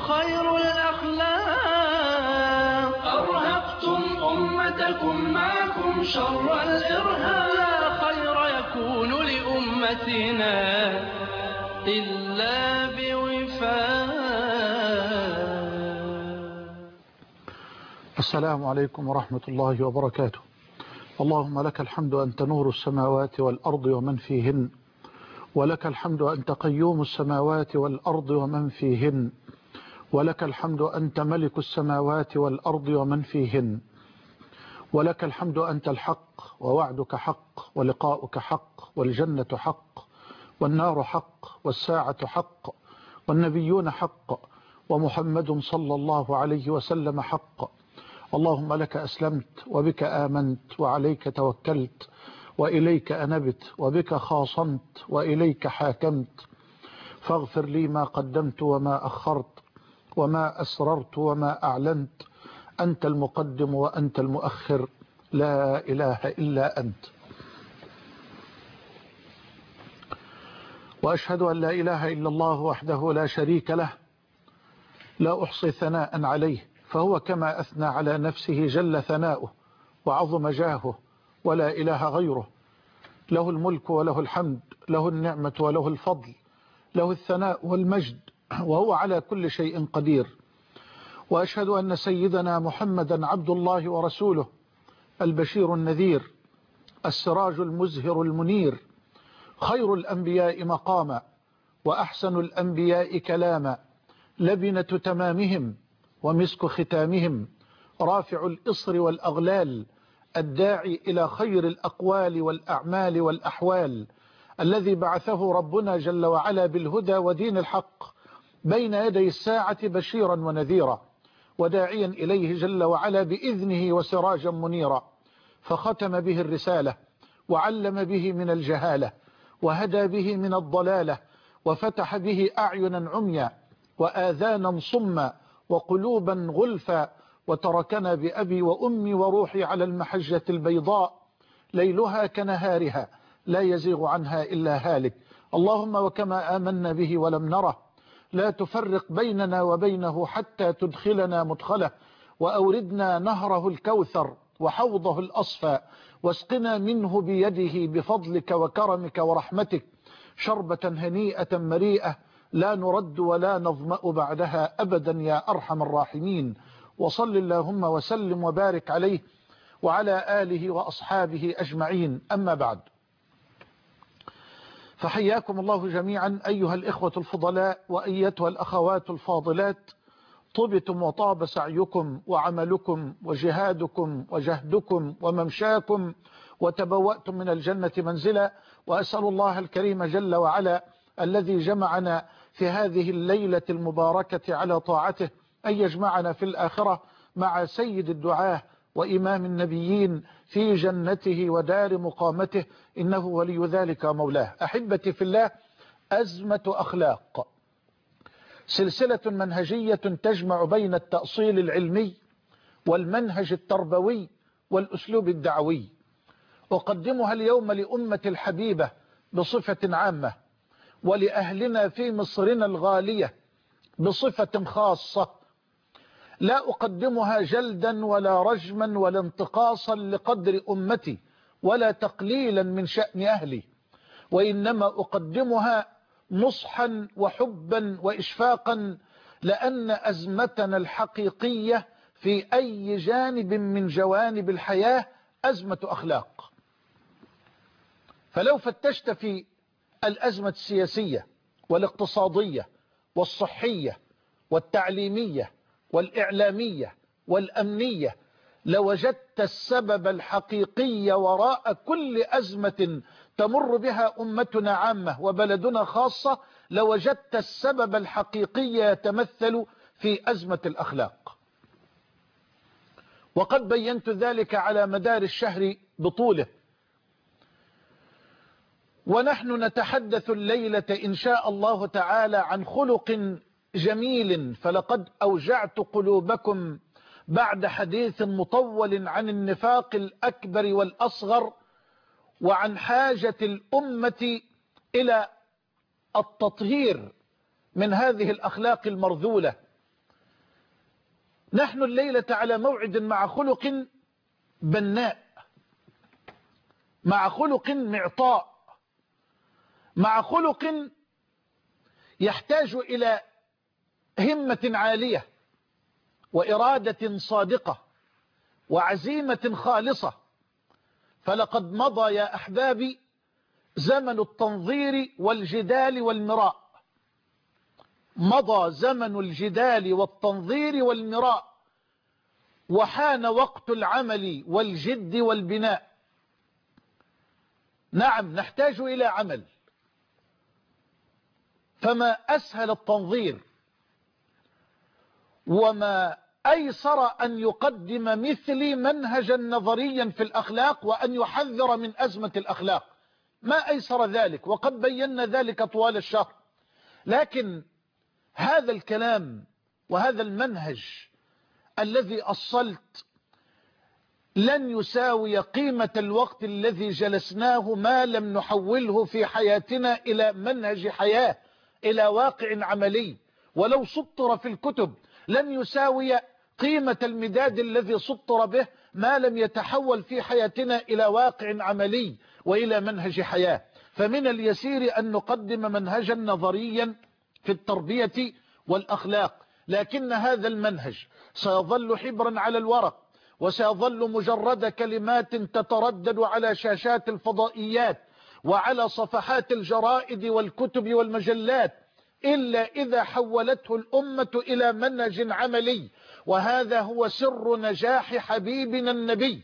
خير الأخلاق. أرهقتم أمتكم معكم شر الإرهاب. لا خير يكون لأمتنا إلا بوفاق. السلام عليكم ورحمة الله وبركاته. اللهم لك الحمد أنت نور السماوات والأرض ومن فيهن، ولك الحمد أنت قيوم السماوات والأرض ومن فيهن، ولك الحمد أنت ملك السماوات والأرض ومن فيهن، ولك الحمد أنت الحق ووعدك حق ولقاؤك حق والجنة حق والنار حق والساعة حق والنبيون حق ومحمد صلى الله عليه وسلم حق. اللهم لك أسلمت وبك آمنت وعليك توكلت وإليك أنبت وبك خاصمت وإليك حاكمت، فاغفر لي ما قدمت وما أخرت وما أسررت وما أعلنت، أنت المقدم وأنت المؤخر، لا إله إلا أنت. وأشهد أن لا إله إلا الله وحده لا شريك له، لا أحصي ثناء عليه، فهو كما أثنى على نفسه جل ثناؤه وعظم جاهه، ولا إله غيره، له الملك وله الحمد، له النعمة وله الفضل، له الثناء والمجد، وهو على كل شيء قدير. وأشهد أن سيدنا محمدا عبد الله ورسوله، البشير النذير، السراج المزهر المنير، خير الأنبياء مقاما وأحسن الأنبياء كلاما، لبنة تمامهم ومسك ختامهم، رافع الإصر والأغلال، الداعي إلى خير الأقوال والأعمال والأحوال، الذي بعثه ربنا جل وعلا بالهدى ودين الحق بين يدي الساعة بشيرا ونذيرا، وداعيا إليه جل وعلا بإذنه وسراجا منيرا، فختم به الرسالة وعلم به من الجهالة وهدى به من الضلالة، وفتح به أعينا عميا وآذانا صما وقلوبا غلفا، وتركنا بأبي وأمي وروحي على المحجة البيضاء ليلها كنهارها لا يزيغ عنها إلا هالك. اللهم وكما آمنا به ولم نره، لا تفرق بيننا وبينه حتى تدخلنا مدخله، وأوردنا نهره الكوثر وحوضه الأصفى، واسقنا منه بيده بفضلك وكرمك ورحمتك شربة هنيئة مريئة لا نرد ولا نظمأ بعدها أبدا يا أرحم الراحمين. وصل اللهم وسلم وبارك عليه وعلى آله وأصحابه أجمعين. أما بعد، فحياكم الله جميعا أيها الإخوة الفضلاء وأيتها الأخوات الفاضلات، طبتم وطاب سعيكم وعملكم وجهادكم وجهدكم وممشاكم، وتبوأتم من الجنة منزلا. وأسأل الله الكريم جل وعلا الذي جمعنا في هذه الليلة المباركة على طاعته أن يجمعنا في الآخرة مع سيد الدعاة وإمام النبيين في جنته ودار مقامته، إنه ولي ذلك مولاه. أحبتي في الله، أزمة أخلاق، سلسلة منهجية تجمع بين التأصيل العلمي والمنهج التربوي والأسلوب الدعوي، أقدمها اليوم لأمة الحبيبة بصفة عامة، ولأهلنا في مصرنا الغالية بصفة خاصة. لا أقدمها جلدا ولا رجما ولا انتقاصا لقدر أمتي ولا تقليلا من شأن أهلي، وإنما أقدمها نصحا وحبا وإشفاقا، لأن أزمتنا الحقيقية في أي جانب من جوانب الحياة أزمة أخلاق. فلو فتشت في الأزمة السياسية والاقتصادية والصحية والتعليمية والإعلامية والأمنية، لوجدت السبب الحقيقي وراء كل أزمة تمر بها أمتنا عامة وبلدنا خاصة، لوجدت السبب الحقيقي يتمثل في أزمة الأخلاق. وقد بينت ذلك على مدار الشهر بطوله، ونحن نتحدث الليلة إن شاء الله تعالى عن خلق جميل، فلقد أوجعت قلوبكم بعد حديث مطول عن النفاق الأكبر والأصغر، وعن حاجة الأمة إلى التطهير من هذه الأخلاق المرذولة نحن الليلة على موعد مع خلق بناء، مع خلق معطاء، مع خلق يحتاج إلى همة عالية وإرادة صادقة وعزيمة خالصة. فلقد مضى يا أحبابي زمن التنظير والجدال والمراء، مضى زمن الجدال والتنظير والمراء، وحان وقت العمل والجد والبناء. نعم نحتاج إلى عمل، فما أسهل التنظير وما أيسر أن يقدم مثلي منهجا نظريا في الأخلاق وأن يحذر من أزمة الأخلاق، ما أيسر ذلك، وقد بينا ذلك طوال الشهر. لكن هذا الكلام وهذا المنهج الذي أصلت لن يساوي قيمة الوقت الذي جلسناه ما لم نحوله في حياتنا إلى منهج حياة، إلى واقع عملي. ولو سطر في الكتب لن يساوي قيمة المداد الذي سطر به ما لم يتحول في حياتنا إلى واقع عملي وإلى منهج حياة. فمن اليسير أن نقدم منهجا نظريا في التربية والأخلاق، لكن هذا المنهج سيظل حبرا على الورق، وسيظل مجرد كلمات تتردد على شاشات الفضائيات وعلى صفحات الجرائد والكتب والمجلات، إلا إذا حولته الأمة إلى منهج عملي. وهذا هو سر نجاح حبيبنا النبي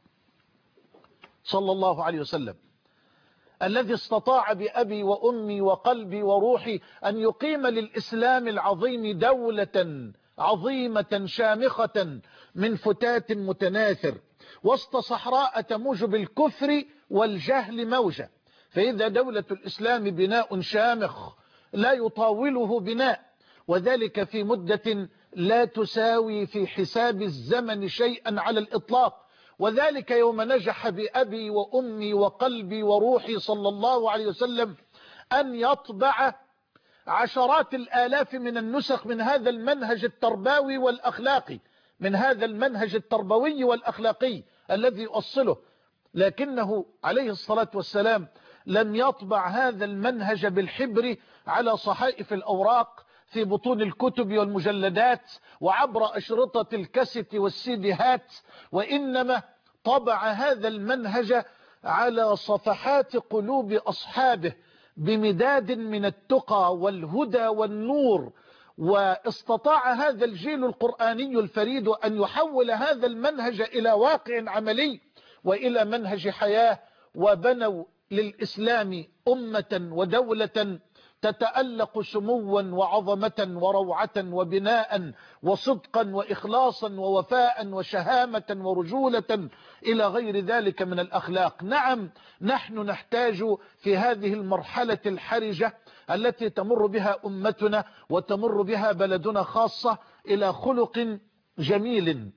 صلى الله عليه وسلم، الذي استطاع بأبي وأمي وقلبي وروحي أن يقيم للإسلام العظيم دولة عظيمة شامخة من فتات متناثر وسط صحراء تموج بالكفر والجهل موجة. فإذا دولة الإسلام بناء شامخ لا يطاوله بناء، وذلك في مدة لا تساوي في حساب الزمن شيئا على الإطلاق. وذلك يوم نجح بأبي وأمي وقلبي وروحي صلى الله عليه وسلم أن يطبع عشرات الآلاف من النسخ من هذا المنهج التربوي والأخلاقي، من هذا المنهج التربوي والأخلاقي الذي يؤصله. لكنه عليه الصلاة والسلام لم يطبع هذا المنهج بالحبر على صحائف الأوراق في بطون الكتب والمجلدات وعبر أشرطة الكاسيت والسيديهات، وإنما طبع هذا المنهج على صفحات قلوب أصحابه بمداد من التقى والهدى والنور. واستطاع هذا الجيل القرآني الفريد أن يحول هذا المنهج إلى واقع عملي وإلى منهج حياة، وبنوا للإسلام أمة ودولة تتألق سموا وعظمة وروعة وبناء وصدقا وإخلاصا ووفاء وشهامة ورجولة إلى غير ذلك من الأخلاق. نعم نحن نحتاج في هذه المرحلة الحرجة التي تمر بها أمتنا وتمر بها بلدنا خاصة إلى خلق جميل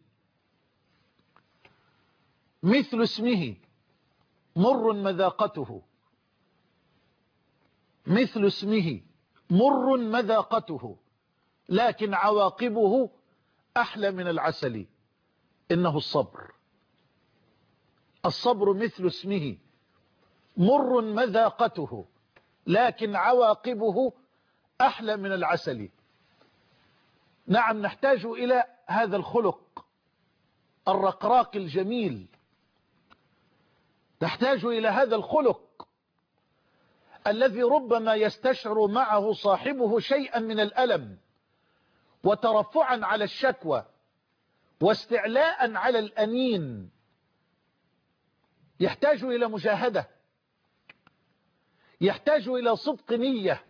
مثل اسمه مر مذاقته، مثل اسمه مر مذاقته لكن عواقبه أحلى من العسل، إنه الصبر. الصبر مثل اسمه مر مذاقته لكن عواقبه أحلى من العسل. نعم نحتاج إلى هذا الخلق الرقراق الجميل، نحتاج إلى هذا الخلق الذي ربما يستشعر معه صاحبه شيئا من الألم وترفعا على الشكوى واستعلاء على الأنين. يحتاج إلى مجاهدة، يحتاج إلى صدق نية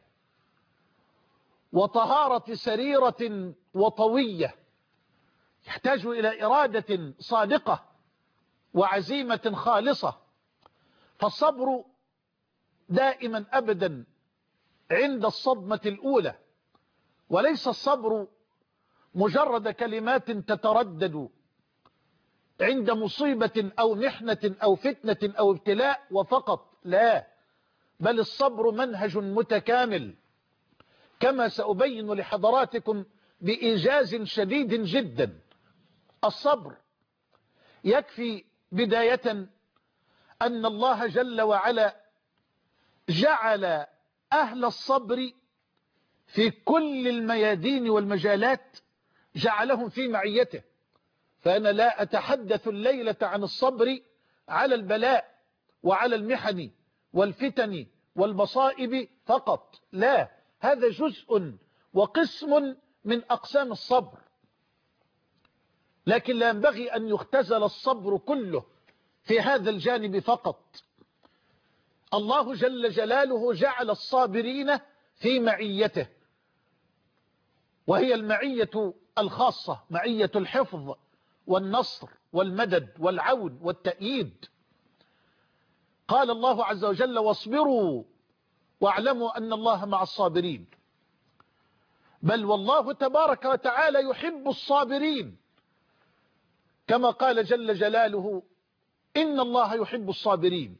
وطهارة سريرة وطوية، يحتاج إلى إرادة صادقة وعزيمة خالصة. فالصبر دائما أبدا عند الصدمة الأولى، وليس الصبر مجرد كلمات تتردد عند مصيبة أو محنة أو فتنة أو ابتلاء وفقط، لا، بل الصبر منهج متكامل كما سأبين لحضراتكم بإيجاز شديد جدا الصبر. يكفي بداية أن الله جل وعلا جعل أهل الصبر في كل الميادين والمجالات، جعلهم في معيته. فأنا لا أتحدث الليلة عن الصبر على البلاء وعلى المحن والفتن والمصائب فقط، لا، هذا جزء وقسم من أقسام الصبر، لكن لا ينبغي أن يختزل الصبر كله في هذا الجانب فقط. الله جل جلاله جعل الصابرين في معيته، وهي المعية الخاصة، معية الحفظ والنصر والمدد والعون والتأييد. قال الله عز وجل: واصبروا واعلموا أن الله مع الصابرين. بل والله تبارك وتعالى يحب الصابرين، كما قال جل جلاله: إن الله يحب الصابرين.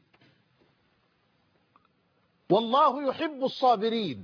والله يحب الصابرين.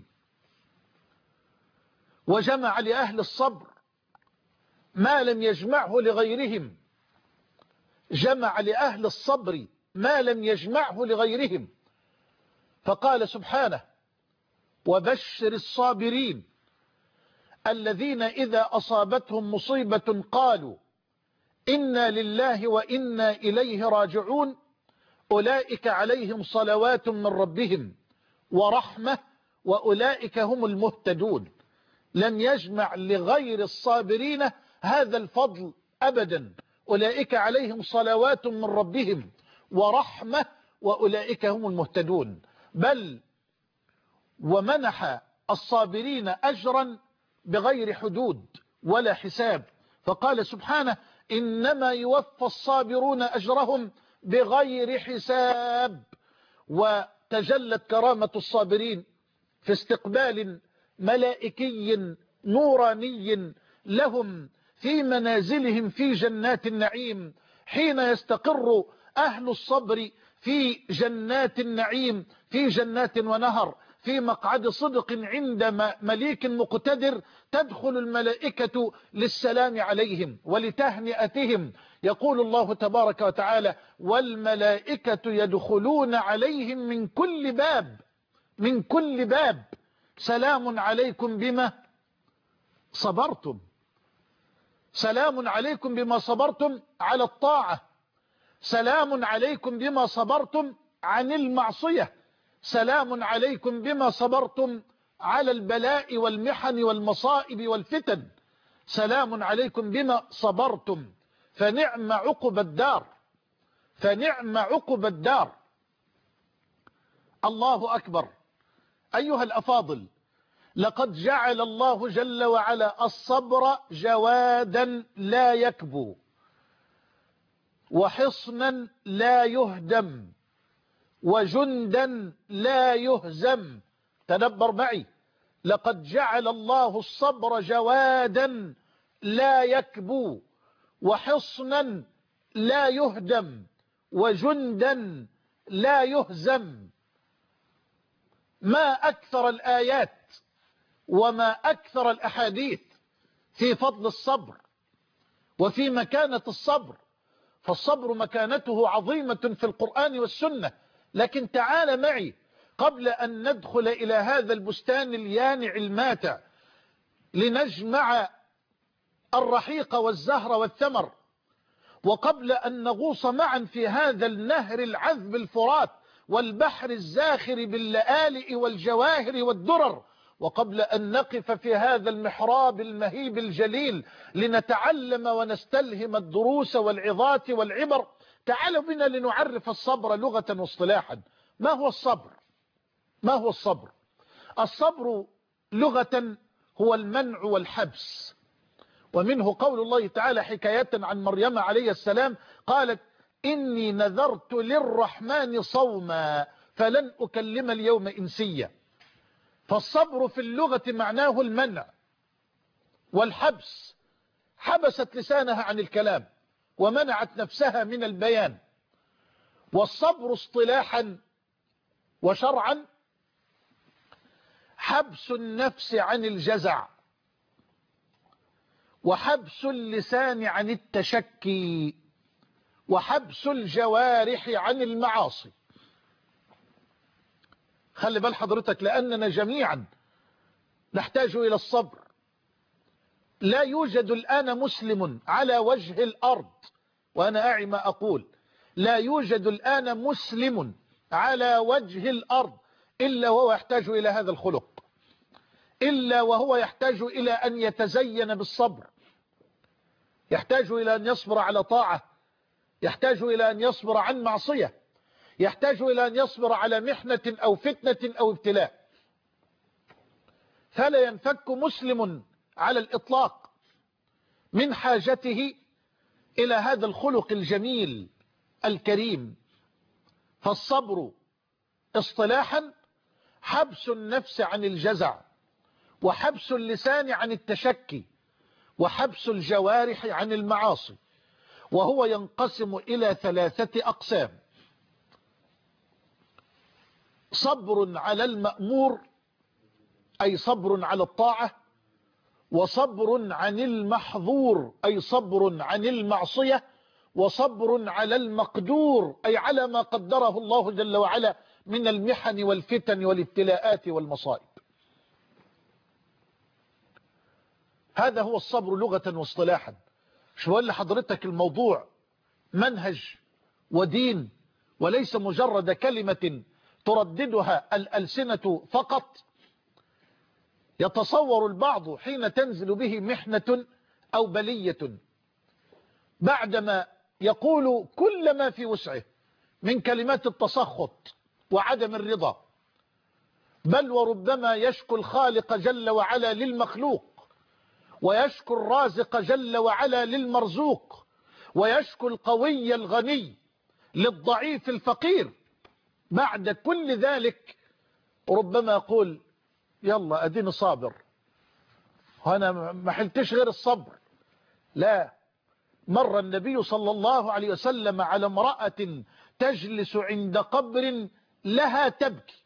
وجمع لأهل الصبر ما لم يجمعه لغيرهم، جمع لأهل الصبر ما لم يجمعه لغيرهم، فقال سبحانه: وبشر الصابرين الذين إذا أصابتهم مصيبة قالوا إنا لله وإنا إليه راجعون أولئك عليهم صلوات من ربهم ورحمة وأولئك هم المهتدون. لم يجمع لغير الصابرين هذا الفضل أبدا. أولئك عليهم صلوات من ربهم ورحمة وأولئك هم المهتدون. بل ومنح الصابرين أجرا بغير حدود ولا حساب، فقال سبحانه: إنما يوفى الصابرون أجرهم بغير حساب. وتجلت كرامة الصابرين في استقبال ملائكي نوراني لهم في منازلهم في جنات النعيم، حين يستقر أهل الصبر في جنات النعيم، في جنات ونهر، في مقعد صدق عند مليك مقتدر، تدخل الملائكة للسلام عليهم ولتهنئتهم. يقول الله تبارك وتعالى: والملائكة يدخلون عليهم من كل باب، من كل باب، سلام عليكم بما صبرتم. سلام عليكم بما صبرتم على الطاعة، سلام عليكم بما صبرتم عن المعصية، سلام عليكم بما صبرتم على البلاء والمحن والمصائب والفتن، سلام عليكم بما صبرتم. فنعم عقب الدار، فنعم عقب الدار. الله أكبر. أيها الأفاضل، لقد جعل الله جل وعلا الصبر جوادا لا يكبو، وحصنا لا يهدم، وجندا لا يهزم. تدبر معي: لقد جعل الله الصبر جوادا لا يكبو، وحصنا لا يهدم، وجندا لا يهزم. ما أكثر الآيات وما أكثر الأحاديث في فضل الصبر وفي مكانة الصبر، فالصبر مكانته عظيمة في القرآن والسنة. لكن تعال معي قبل أن ندخل إلى هذا البستان اليانع الماتع لنجمع الرحيق والزهر والثمر، وقبل أن نغوص معا في هذا النهر العذب الفرات والبحر الزاخر باللآلئ والجواهر والدرر، وقبل أن نقف في هذا المحراب المهيب الجليل لنتعلم ونستلهم الدروس والعظات والعبر، تعالوا بنا لنعرف الصبر لغة واصطلاحا. ما هو الصبر؟ ما هو الصبر؟ الصبر لغة هو المنع والحبس، ومنه قول الله تعالى حكاية عن مريم عليه السلام، قالت: إني نذرت للرحمن صوما فلن أكلم اليوم إنسيا. فالصبر في اللغة معناه المنع والحبس، حبست لسانها عن الكلام ومنعت نفسها من البيان. والصبر اصطلاحا وشرعا حبس النفس عن الجزع وحبس اللسان عن التشكي، وحبس الجوارح عن المعاصي. خلي بال حضرتك، لأننا جميعا نحتاج إلى الصبر. لا يوجد الآن مسلم على وجه الأرض، وأنا أعي ما أقول، لا يوجد الآن مسلم على وجه الأرض إلا وهو يحتاج إلى هذا الخلق، إلا وهو يحتاج إلى أن يتزين بالصبر، يحتاج إلى أن يصبر على طاعة، يحتاج إلى أن يصبر عن معصية، يحتاج إلى أن يصبر على محنة أو فتنة أو ابتلاء. فلا ينفك مسلم على الإطلاق من حاجته إلى هذا الخلق الجميل الكريم. فالصبر اصطلاحا حبس النفس عن الجزع، وحبس اللسان عن التشكي، وحبس الجوارح عن المعاصي، وهو ينقسم إلى 3 أقسام: صبر على المأمور أي صبر على الطاعة، وصبر عن المحظور أي صبر عن المعصية، وصبر على المقدور أي على ما قدره الله جل وعلا من المحن والفتن والابتلاءات والمصائب. هذا هو الصبر لغة واصطلاحا. مش بقول لحضرتك الموضوع منهج ودين، وليس مجرد كلمة ترددها الألسنة فقط. يتصور البعض حين تنزل به محنة أو بلية بعدما يقول كل ما في وسعه من كلمات التسخط وعدم الرضا، بل وربما يشكو الخالق جل وعلا للمخلوق، ويشكو الرازق جل وعلا للمرزوق، ويشكو القوي الغني للضعيف الفقير. بعد كل ذلك ربما يقول يلا أديني صابر، وأنا ما حلتش غير الصبر. لا، مر النبي صلى الله عليه وسلم على امرأة تجلس عند قبر لها تبكي،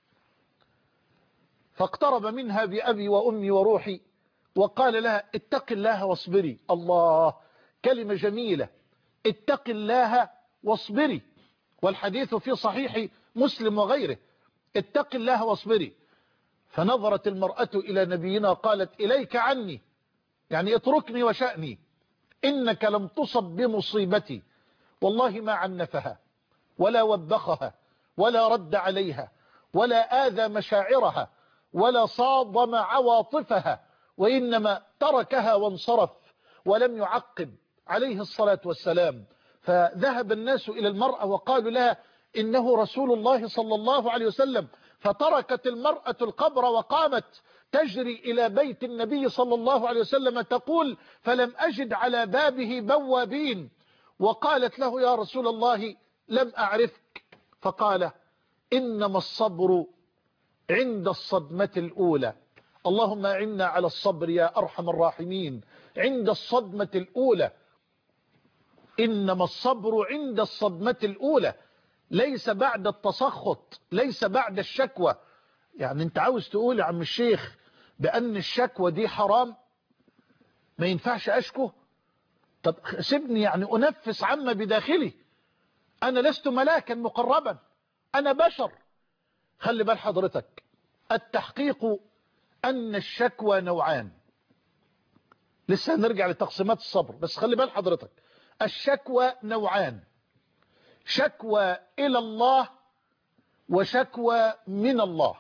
فاقترب منها بأبي وأمي وروحي وقال لها اتق الله واصبري. الله، كلمة جميلة، اتق الله واصبري، والحديث في صحيح مسلم وغيره، اتق الله واصبري. فنظرت المرأة إلى نبينا قالت إليك عني، يعني اتركني وشأني، إنك لم تصب بمصيبتي. والله ما عنفها ولا وبخها ولا رد عليها ولا آذى مشاعرها ولا صادم عواطفها، وإنما تركها وانصرف ولم يعقب عليه الصلاة والسلام. فذهب الناس إلى المرأة وقالوا لها إنه رسول الله صلى الله عليه وسلم، فتركت المرأة القبر وقامت تجري إلى بيت النبي صلى الله عليه وسلم تقول فلم أجد على بابه بوابين، وقالت له يا رسول الله لم أعرفك، فقال إنما الصبر عند الصدمة الأولى. اللهم أعنا على الصبر يا أرحم الراحمين عند الصدمة الأولى. إنما الصبر عند الصدمة الأولى، ليس بعد التسخط، ليس بعد الشكوى. يعني انت عاوز تقول يا عم الشيخ بأن الشكوى دي حرام، ما ينفعش أشكو؟ طب سيبني يعني أنفس عما بداخلي، أنا لست ملاكا مقربا، أنا بشر. خلي بال حضرتك، التحقيق أن الشكوى نوعان. لسه نرجع لتقسيمات الصبر، بس خلي بال حضرتك، الشكوى نوعان: شكوى إلى الله وشكوى من الله.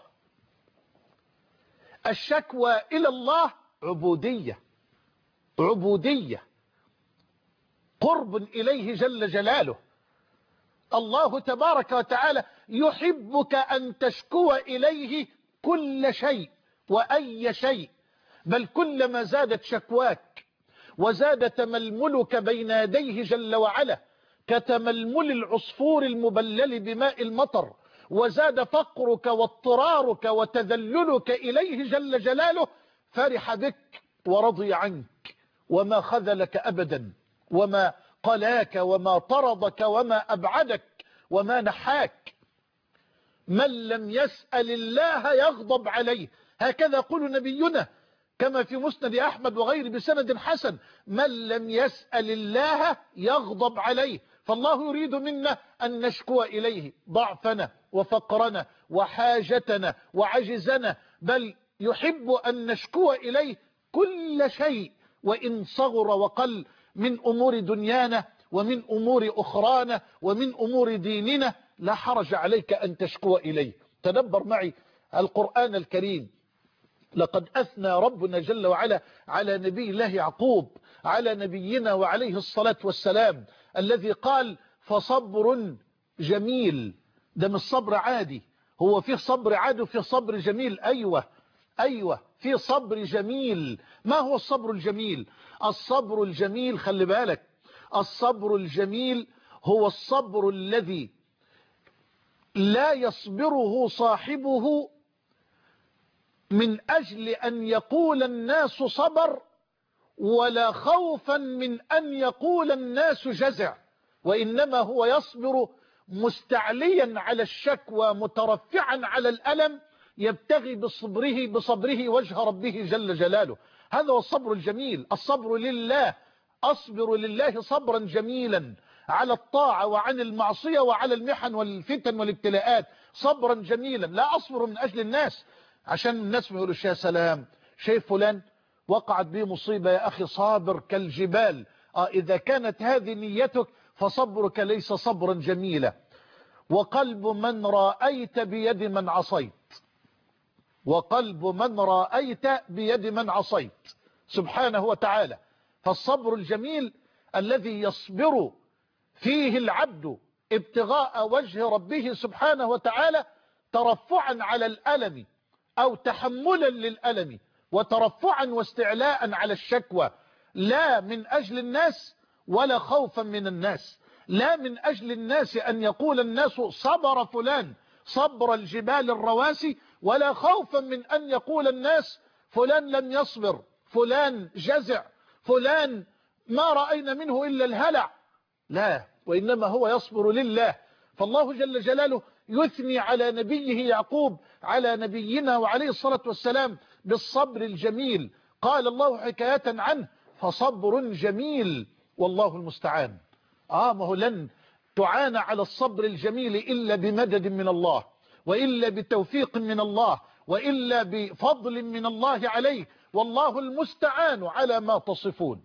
الشكوى إلى الله عبودية، عبودية، قرب إليه جل جلاله. الله تبارك وتعالى يحبك أن تشكو إليه كل شيء وأي شيء، بل كلما زادت شكواك وزاد تململك بين يديه جل وعلا كتململ العصفور المبلل بماء المطر، وزاد فقرك واضطرارك وتذللك إليه جل جلاله، فرح بك ورضي عنك وما خذلك أبدا وما قلاك وما طردك وما أبعدك وما نحاك. من لم يسأل الله يغضب عليه، هكذا يقول نبينا: كما في مسند أحمد وغيره بسند حسن: من لم يسأل الله يغضب عليه. فالله يريد منا أن نشكو إليه ضعفنا وفقرنا وحاجتنا وعجزنا، بل يحب أن نشكو إليه كل شيء وإن صغر وقل من أمور دنيانا ومن أمور أخرانا ومن أمور ديننا. لا حرج عليك أن تشكو إليه. تدبر معي القرآن الكريم. لقد أثنى ربنا جل وعلا على نبي الله يعقوب، على نبينا وعليه الصلاة والسلام، الذي قال: فصبر جميل. ده مش صبر عادي، هو فيه صبر عادي وفيه صبر جميل. أيوة فيه صبر جميل. ما هو الصبر الجميل؟ الصبر الجميل، خلي بالك، الصبر الجميل هو الصبر الذي لا يصبره صاحبه من أجل أن يقول الناس صبر، ولا خوفا من أن يقول الناس جزع، وإنما هو يصبر مستعليا على الشكوى مترفعا على الألم، يبتغي بصبره وجه ربه جل جلاله. هذا هو الصبر الجميل. الصبر لله، أصبر لله صبرا جميلا على الطاعة وعن المعصية وعلى المحن والفتن والابتلاءات، صبرا جميلا. لا أصبر من أجل الناس عشان الناس ما يقولوش: يا سلام، شايف فلان وقعت به مصيبة يا أخي، صابر كالجبال. إذا كانت هذه نيتك فصبرك ليس صبرا جميلا. وقلب من رأيت بيد من عصيت، وقلب من رأيت بيد من عصيت سبحانه وتعالى. فالصبر الجميل الذي يصبر فيه العبد ابتغاء وجه ربه سبحانه وتعالى، ترفعا على الألم أو تحملا للألم، وترفعا واستعلاء على الشكوى، لا من أجل الناس ولا خوفا من الناس، لا من أجل الناس أن يقول الناس صبر فلان صبر الجبال الرواسي، ولا خوفا من أن يقول الناس فلان لم يصبر، فلان جزع، فلان ما رأينا منه إلا الهلع. لا، وإنما هو يصبر لله. فالله جل جلاله يثني على نبيه يعقوب، على نبينا وعليه الصلاة والسلام، بالصبر الجميل. قال الله حكاية عنه: فصبر جميل والله المستعان. ما هو لن تعان على الصبر الجميل إلا بمدد من الله، وإلا بتوفيق من الله، وإلا بفضل من الله عليه، والله المستعان على ما تصفون.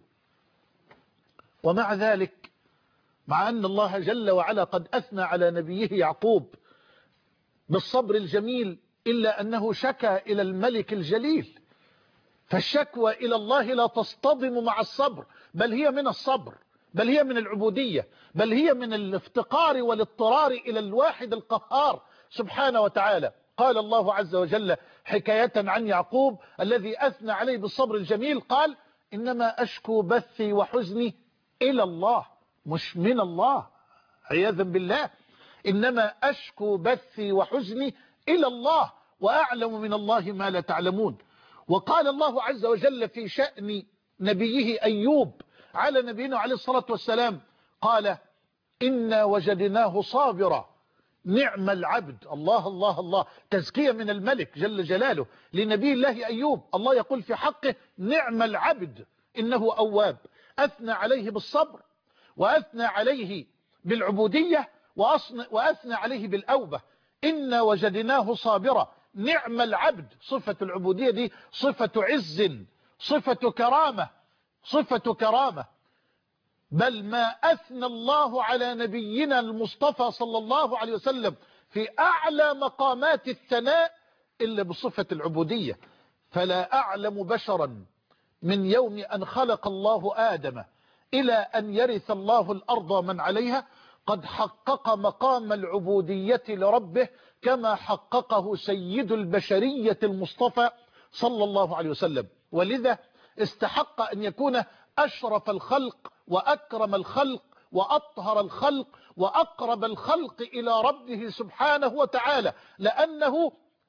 ومع ذلك، مع أن الله جل وعلا قد أثنى على نبيه يعقوب بالصبر الجميل، إلا أنه شكى إلى الملك الجليل. فالشكوى إلى الله لا تصطدم مع الصبر، بل هي من الصبر، بل هي من العبودية، بل هي من الافتقار والاضطرار إلى الواحد القهار سبحانه وتعالى. قال الله عز وجل حكاية عن يعقوب الذي أثنى عليه بالصبر الجميل، قال: إنما أشكو بثي وحزني إلى الله، مش من الله، عياذا بالله. إنما أشكو بثي وحزني إلى الله وأعلم من الله ما لا تعلمون. وقال الله عز وجل في شأن نبيه أيوب على نبينا عليه الصلاة والسلام، قال: إنا وجدناه صابرا نعم العبد. الله الله الله، تزكية من الملك جل جلاله لنبي الله أيوب. الله يقول في حقه: نعم العبد إنه أواب. أثنى عليه بالصبر، وأثنى عليه بالعبودية، وأثنى عليه بالأوبة. إنا وجدناه صابرا نعم العبد. صفة العبودية دي صفة عز، صفة كرامة، صفة كرامة. بل ما أثنى الله على نبينا المصطفى صلى الله عليه وسلم في أعلى مقامات الثناء إلا بصفة العبودية. فلا أعلم بشرا من يوم أن خلق الله آدم إلى أن يرث الله الأرض من عليها قد حقق مقام العبودية لربه كما حققه سيد البشرية المصطفى صلى الله عليه وسلم. ولذا استحق أن يكون أشرف الخلق وأكرم الخلق وأطهر الخلق وأقرب الخلق إلى ربه سبحانه وتعالى، لأنه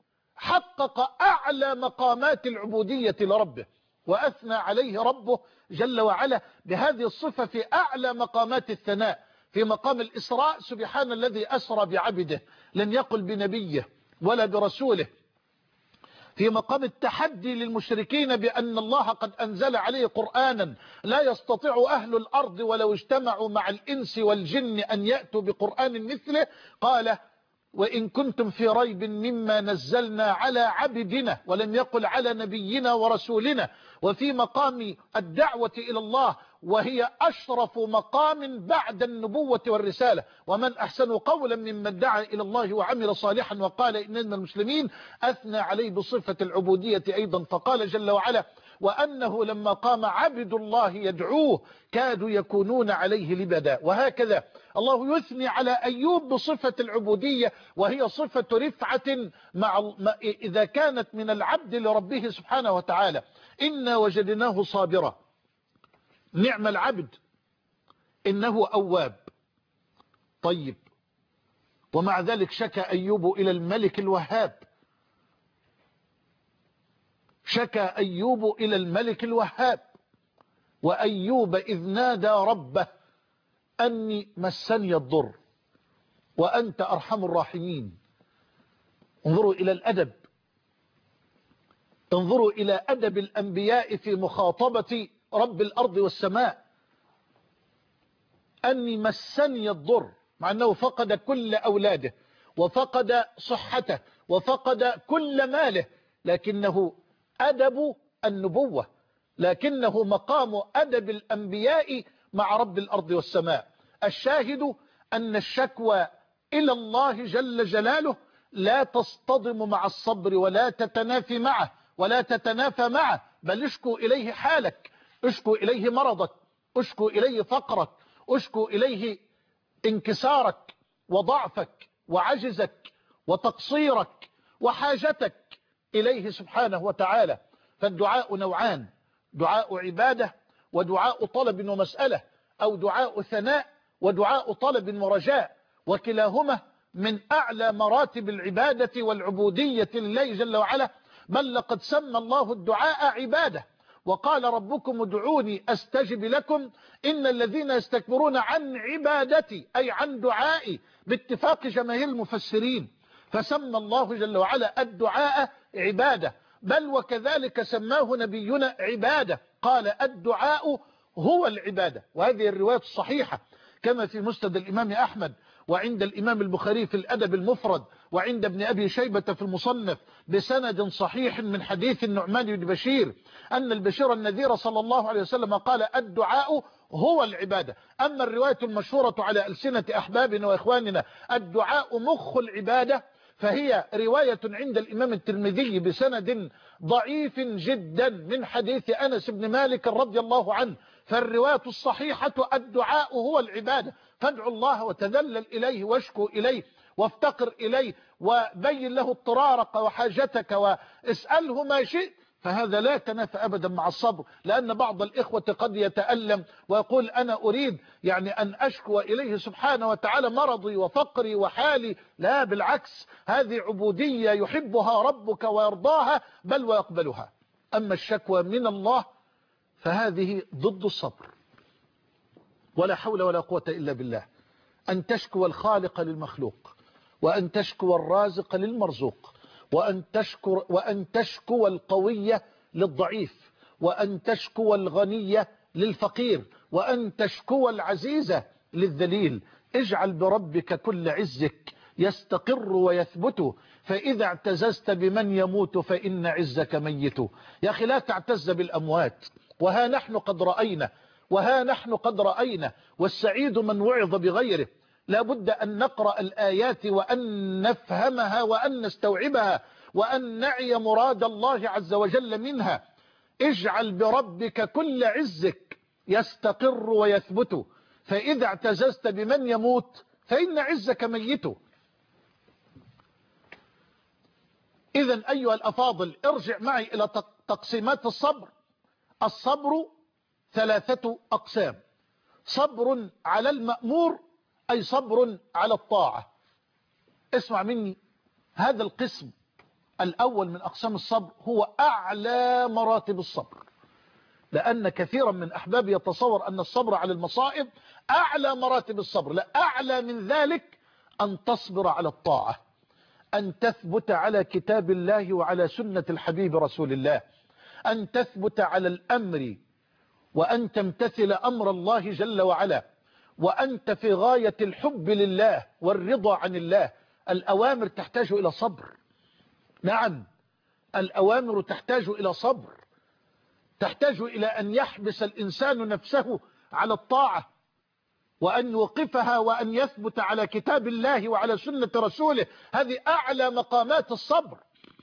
حقق أعلى مقامات العبودية لربه، وأثنى عليه ربه جل وعلا بهذه الصفة في أعلى مقامات الثناء. في مقام الإسراء: سبحان الذي أسرى بعبده، لم يقل بنبيه ولا برسوله، في مقام التحدي للمشركين بأن الله قد أنزل عليه قرآنا لا يستطيع أهل الأرض ولو اجتمعوا مع الإنس والجن أن يأتوا بقرآن مثله، قال وإن كنتم في ريب مما نزلنا على عبدنا، ولم يقل على نبينا ورسولنا. وفي مقام الدعوة إلى الله وهي أشرف مقام بعد النبوة والرسالة، ومن أحسن قولا ممن دعا إلى الله وعمل صالحا وقال إننا المسلمين، أثنى عليه بصفة العبودية أيضا، فقال جل وعلا وأنه لما قام عبد الله يدعوه كادوا يكونون عليه لبدا. وهكذا الله يثني على أيوب بصفة العبودية، وهي صفة رفعة إذا كانت من العبد لربه سبحانه وتعالى. إنا وجدناه صابرا نعم العبد إنه أواب. طيب، ومع ذلك شكى أيوب إلى الملك الوهاب، شكى أيوب إلى الملك الوهاب. وأيوب إذ نادى ربه أني مسني الضر وأنت أرحم الراحمين. انظروا إلى الأدب، انظروا إلى أدب الأنبياء في مخاطبة رب الأرض والسماء. أني مسني الضر، مع أنه فقد كل أولاده وفقد صحته وفقد كل ماله، لكنه أدب النبوة، لكنه مقام أدب الأنبياء مع رب الأرض والسماء. الشاهد أن الشكوى إلى الله جل جلاله لا تصطدم مع الصبر ولا تتنافي معه ولا تتنافى معه، بل اشكو إليه حالك، اشكو إليه مرضك، اشكو إليه فقرك، اشكو إليه انكسارك وضعفك وعجزك وتقصيرك وحاجتك إليه سبحانه وتعالى. فالدعاء نوعان: دعاء عبادة ودعاء طلب ومسألة، أو دعاء ثناء ودعاء طلب ورجاء، وكلاهما من أعلى مراتب العبادة والعبودية لله جل وعلا. بل لقد سمى الله الدعاء عبادة، وقال ربكم ادعوني أستجب لكم إن الذين يستكبرون عن عبادتي أي عن دعائي، باتفاق جماهير المفسرين. فسمى الله جل وعلا الدعاء عبادة، بل وكذلك سماه نبينا عبادة، قال الدعاء هو العبادة. وهذه الرواية الصحيحة كما في مسند الإمام أحمد، وعند الإمام البخاري في الأدب المفرد، وعند ابن أبي شيبة في المصنف بسند صحيح من حديث النعمان بن بشير أن البشير النذير صلى الله عليه وسلم قال الدعاء هو العبادة. أما الرواية المشهورة على ألسنة أحبابنا وإخواننا الدعاء مخ العبادة، فهي رواية عند الإمام الترمذي بسند ضعيف جدا من حديث أنس بن مالك رضي الله عنه. فالرواية الصحيحة الدعاء هو العبادة، فادعوا الله وتذلل إليه واشكو إليه وافتقر إليه وبين له اضطرارك وحاجتك واسأله ما شئت، فهذا لا يتنافى أبدا مع الصبر. لأن بعض الإخوة قد يتألم ويقول أنا أريد يعني أن أشكو إليه سبحانه وتعالى مرضي وفقري وحالي. لا، بالعكس، هذه عبودية يحبها ربك ويرضاها بل ويقبلها. أما الشكوى من الله فهذه ضد الصبر، ولا حول ولا قوة إلا بالله. أن تشكو الخالق للمخلوق، وأن تشكو الرازق للمرزوق، وأن تشكو القوي للضعيف، وأن تشكو الغني للفقير، وأن تشكو العزيز للذليل. اجعل بربك كل عزك يستقر ويثبت، فإذا اعتززت بمن يموت فإن عزك ميت. يا أخي لا تعتز بالأموات، وها نحن قد رأينا، وها نحن قد رأينا، والسعيد من وعظ بغيره. لا بد أن نقرأ الآيات وأن نفهمها وأن نستوعبها وأن نعي مراد الله عز وجل منها. اجعل بربك كل عزك يستقر ويثبت، فإذا اعتززت بمن يموت فإن عزك ميت. إذن أيها الأفاضل، ارجع معي إلى تقسيمات الصبر. الصبر 3 أقسام: صبر على المأمور، أي صبر على الطاعة. اسمع مني، هذا القسم الأول من أقسام الصبر هو أعلى مراتب الصبر، لأن كثيرا من أحبابي يتصور أن الصبر على المصائب أعلى مراتب الصبر. لا، أعلى من ذلك أن تصبر على الطاعة، أن تثبت على كتاب الله وعلى سنة الحبيب رسول الله، أن تثبت على الأمر وأن تمتثل أمر الله جل وعلا، وأنت في غاية الحب لله والرضا عن الله. الأوامر تحتاج إلى صبر، نعم الأوامر تحتاج إلى صبر، تحتاج إلى أن يحبس الإنسان نفسه على الطاعة وأن يوقفها وأن يثبت على كتاب الله وعلى سنة رسوله. هذه أعلى مقامات الصبر،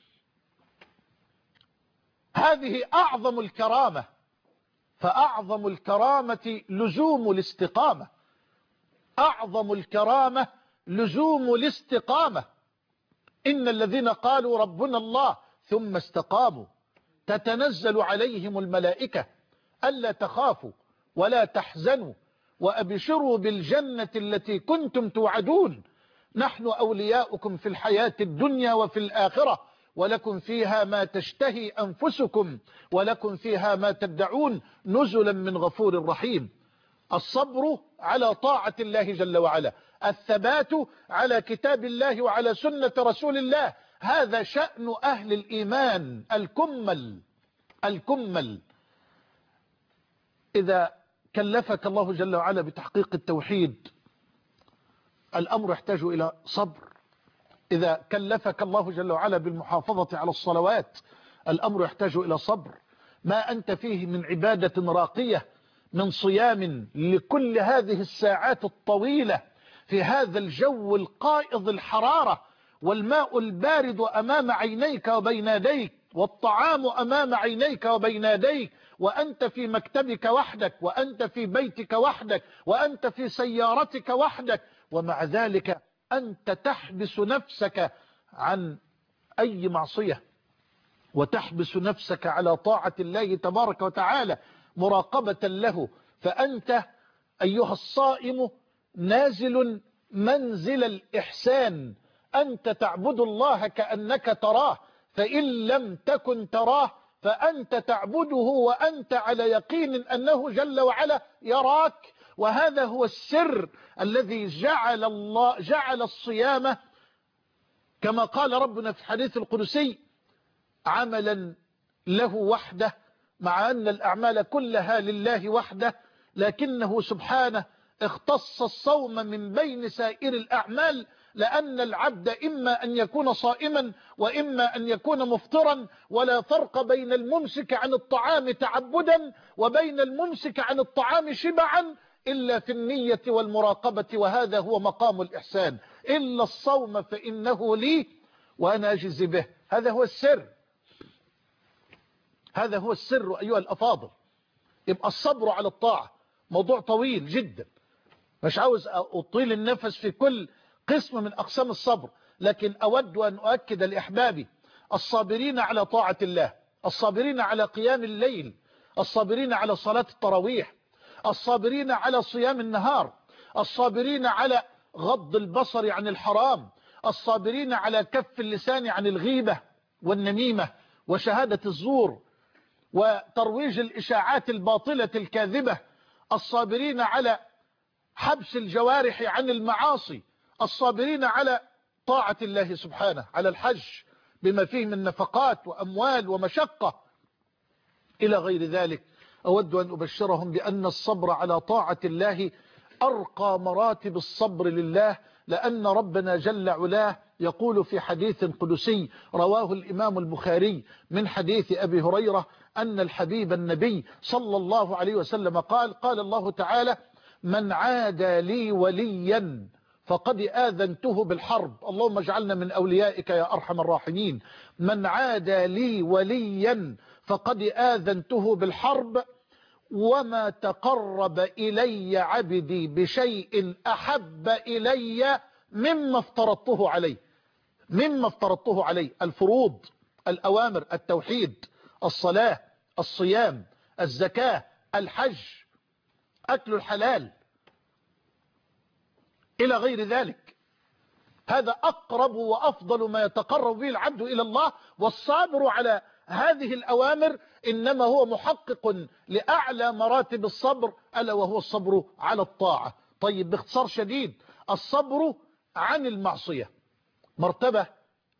هذه أعظم الكرامة، فأعظم الكرامة لزوم الاستقامة، أعظم الكرامة لزوم الاستقامة. إن الذين قالوا ربنا الله ثم استقاموا تتنزل عليهم الملائكة ألا تخافوا ولا تحزنوا وأبشروا بالجنة التي كنتم توعدون، نحن أولياؤكم في الحياة الدنيا وفي الآخرة، ولكم فيها ما تشتهي أنفسكم ولكم فيها ما تدعون نزلا من غفور رحيم. الصبر على طاعة الله جل وعلا، الثبات على كتاب الله وعلى سنة رسول الله، هذا شأن أهل الإيمان الكمل. إذا كلفك الله جل وعلا بتحقيق التوحيد الأمر يحتاج إلى صبر. إذا كلفك الله جل وعلا بالمحافظة على الصلوات الأمر يحتاج إلى صبر. ما أنت فيه من عبادة راقية، من صيام لكل هذه الساعات الطويلة في هذا الجو القائض الحرارة، والماء البارد أمام عينيك وبين يديك، والطعام أمام عينيك وبين يديك، وأنت في مكتبك وحدك، وأنت في بيتك وحدك، وأنت في سيارتك وحدك، ومع ذلك أنت تحبس نفسك عن أي معصية وتحبس نفسك على طاعة الله تبارك وتعالى مراقبة له. فأنت أيها الصائم نازل منزل الإحسان، أنت تعبد الله كأنك تراه، فإن لم تكن تراه فأنت تعبده وأنت على يقين أنه جل وعلا يراك. وهذا هو السر الذي جعل الصيام كما قال ربنا في الحديث القدسي عملا له وحده، مع أن الأعمال كلها لله وحده، لكنه سبحانه اختص الصوم من بين سائر الأعمال، لأن العبد إما أن يكون صائما وإما أن يكون مفطرا، ولا فرق بين الممسك عن الطعام تعبدا وبين الممسك عن الطعام شبعا إلا في النية والمراقبة، وهذا هو مقام الإحسان. إلا الصوم فإنه لي وأنا أجزي به. هذا هو السر، هذا هو السر أيها الأفاضل. يبقى الصبر على الطاعة موضوع طويل جدا، مش عاوز أطيل النفس في كل قسم من أقسام الصبر، لكن أود أن أؤكد لأحبابي الصابرين على طاعة الله، الصابرين على قيام الليل، الصابرين على صلاة التراويح، الصابرين على صيام النهار، الصابرين على غض البصر عن الحرام، الصابرين على كف اللسان عن الغيبة والنميمة وشهادة الزور وترويج الإشاعات الباطلة الكاذبة، الصابرين على حبس الجوارح عن المعاصي، الصابرين على طاعة الله سبحانه، على الحج بما فيه من نفقات وأموال ومشقة إلى غير ذلك. أود أن أبشرهم بأن الصبر على طاعة الله أرقى مراتب الصبر لله، لأن ربنا جل علاه يقول في حديث قدسي رواه الإمام البخاري من حديث أبي هريرة أن الحبيب النبي صلى الله عليه وسلم قال الله تعالى: من عادى لي وليا فقد آذنته بالحرب. اللهم اجعلنا من أوليائك يا أرحم الراحمين. من عادى لي وليا فقد آذنته بالحرب، وما تقرب إلي عبدي بشيء أحب إلي مما افترضته عليه. مما افترضته عليه: الفروض، الأوامر، التوحيد، الصلاة، الصيام، الزكاة، الحج، أكل الحلال إلى غير ذلك. هذا أقرب وأفضل ما يتقرب به العبد إلى الله. والصابر على هذه الأوامر إنما هو محقق لأعلى مراتب الصبر، ألا وهو الصبر على الطاعة. طيب باختصار شديد، الصبر عن المعصية مرتبة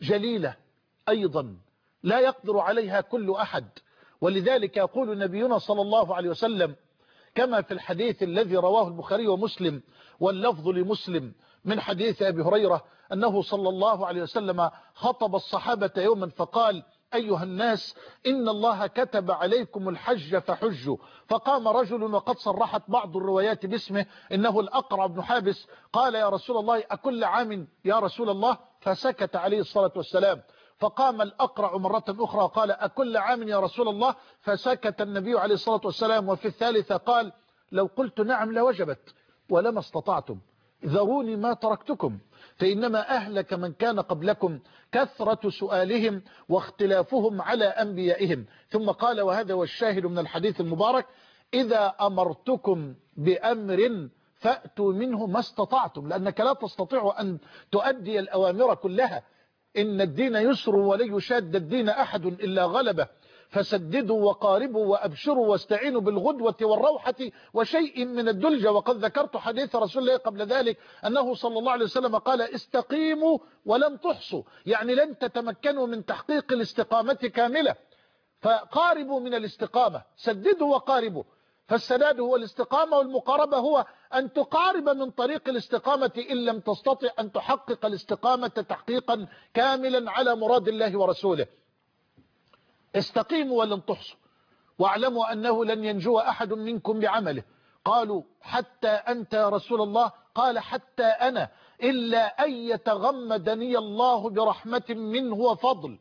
جليلة أيضا لا يقدر عليها كل أحد. ولذلك يقول نبينا صلى الله عليه وسلم كما في الحديث الذي رواه البخاري ومسلم واللفظ لمسلم من حديث أبي هريرة أنه صلى الله عليه وسلم خطب الصحابة يوما فقال: أيها الناس، إن الله كتب عليكم الحج فحجوا. فقام رجل وقد صرحت بعض الروايات باسمه إنه الأقرع بن حابس، قال: يا رسول الله، أكل عام يا رسول الله؟ فسكت عليه الصلاة والسلام. فقام الأقرع مرة أخرى قال: أكل عام يا رسول الله؟ فسكت النبي عليه الصلاة والسلام. وفي الثالثة قال: لو قلت نعم لوجبت ولما استطعتم، ذروني ما تركتكم، فإنما أهلك من كان قبلكم كثرة سؤالهم واختلافهم على أنبيائهم. ثم قال، وهذا هو الشاهد من الحديث المبارك: إذا أمرتكم بأمر فأتوا منه ما استطعتم، لأنك لا تستطيع أن تؤدي الأوامر كلها. إن الدين يسر ولن يشاد الدين أحد إلا غلبه، فسددوا وقاربوا وأبشروا واستعينوا بالغدوة والروحة وشيء من الدلجة. وقد ذكرت حديث رسول الله قبل ذلك أنه صلى الله عليه وسلم قال: استقيموا ولن تحصوا، يعني لن تتمكنوا من تحقيق الاستقامة كاملة، فقاربوا من الاستقامة، سددوا وقاربوا. فالسداد هو الاستقامة، والمقاربة هو أن تقارب من طريق الاستقامة إن لم تستطع أن تحقق الاستقامة تحقيقا كاملا على مراد الله ورسوله. استقيموا ولن تحصوا، واعلموا أنه لن ينجو أحد منكم بعمله. قالوا: حتى أنت يا رسول الله؟ قال: حتى أنا، إلا أن يتغمدني الله برحمة منه وفضل،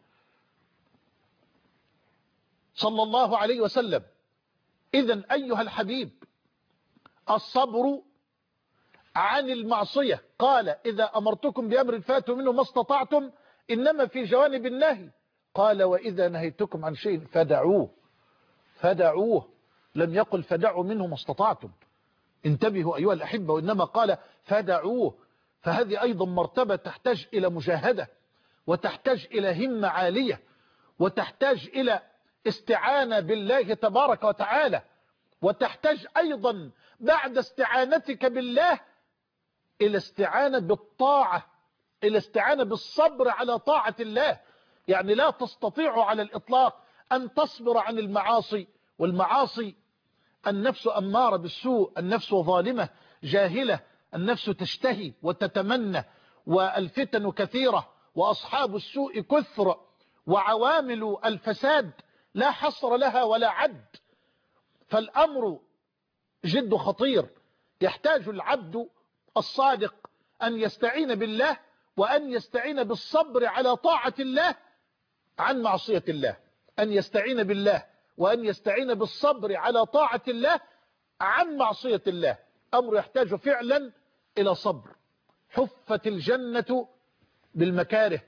صلى الله عليه وسلم. إذن أيها الحبيب، الصبر عن المعصية، قال: إذا أمرتكم بأمر فاتوا منه ما استطعتم، إنما في جوانب النهي. قال: وإذا نهيتكم عن شيء فدعوه، لم يقل فدعوا منه ما استطعتم. انتبهوا أيها الأحبة، وإنما قال فدعوه. فهذه أيضا مرتبة تحتاج إلى مجاهدة، وتحتاج إلى همة عالية، وتحتاج إلى استعانة بالله تبارك وتعالى، وتحتاج أيضا بعد استعانتك بالله إلى استعانة بالطاعة، إلى استعانة بالصبر على طاعة الله. يعني لا تستطيع على الإطلاق أن تصبر عن المعاصي، والمعاصي النفس أمارة بالسوء، النفس ظالمة جاهلة، النفس تشتهي وتتمنى، والفتن كثيرة، وأصحاب السوء كثر، وعوامل الفساد لا حصر لها ولا عد. فالأمر جد خطير، يحتاج العبد الصادق أن يستعين بالله، وأن يستعين بالصبر على طاعة الله عن معصية الله، أن يستعين بالله وأن يستعين بالصبر على طاعة الله عن معصية الله. أمر يحتاج فعلا إلى صبر. حفت الجنة بالمكاره،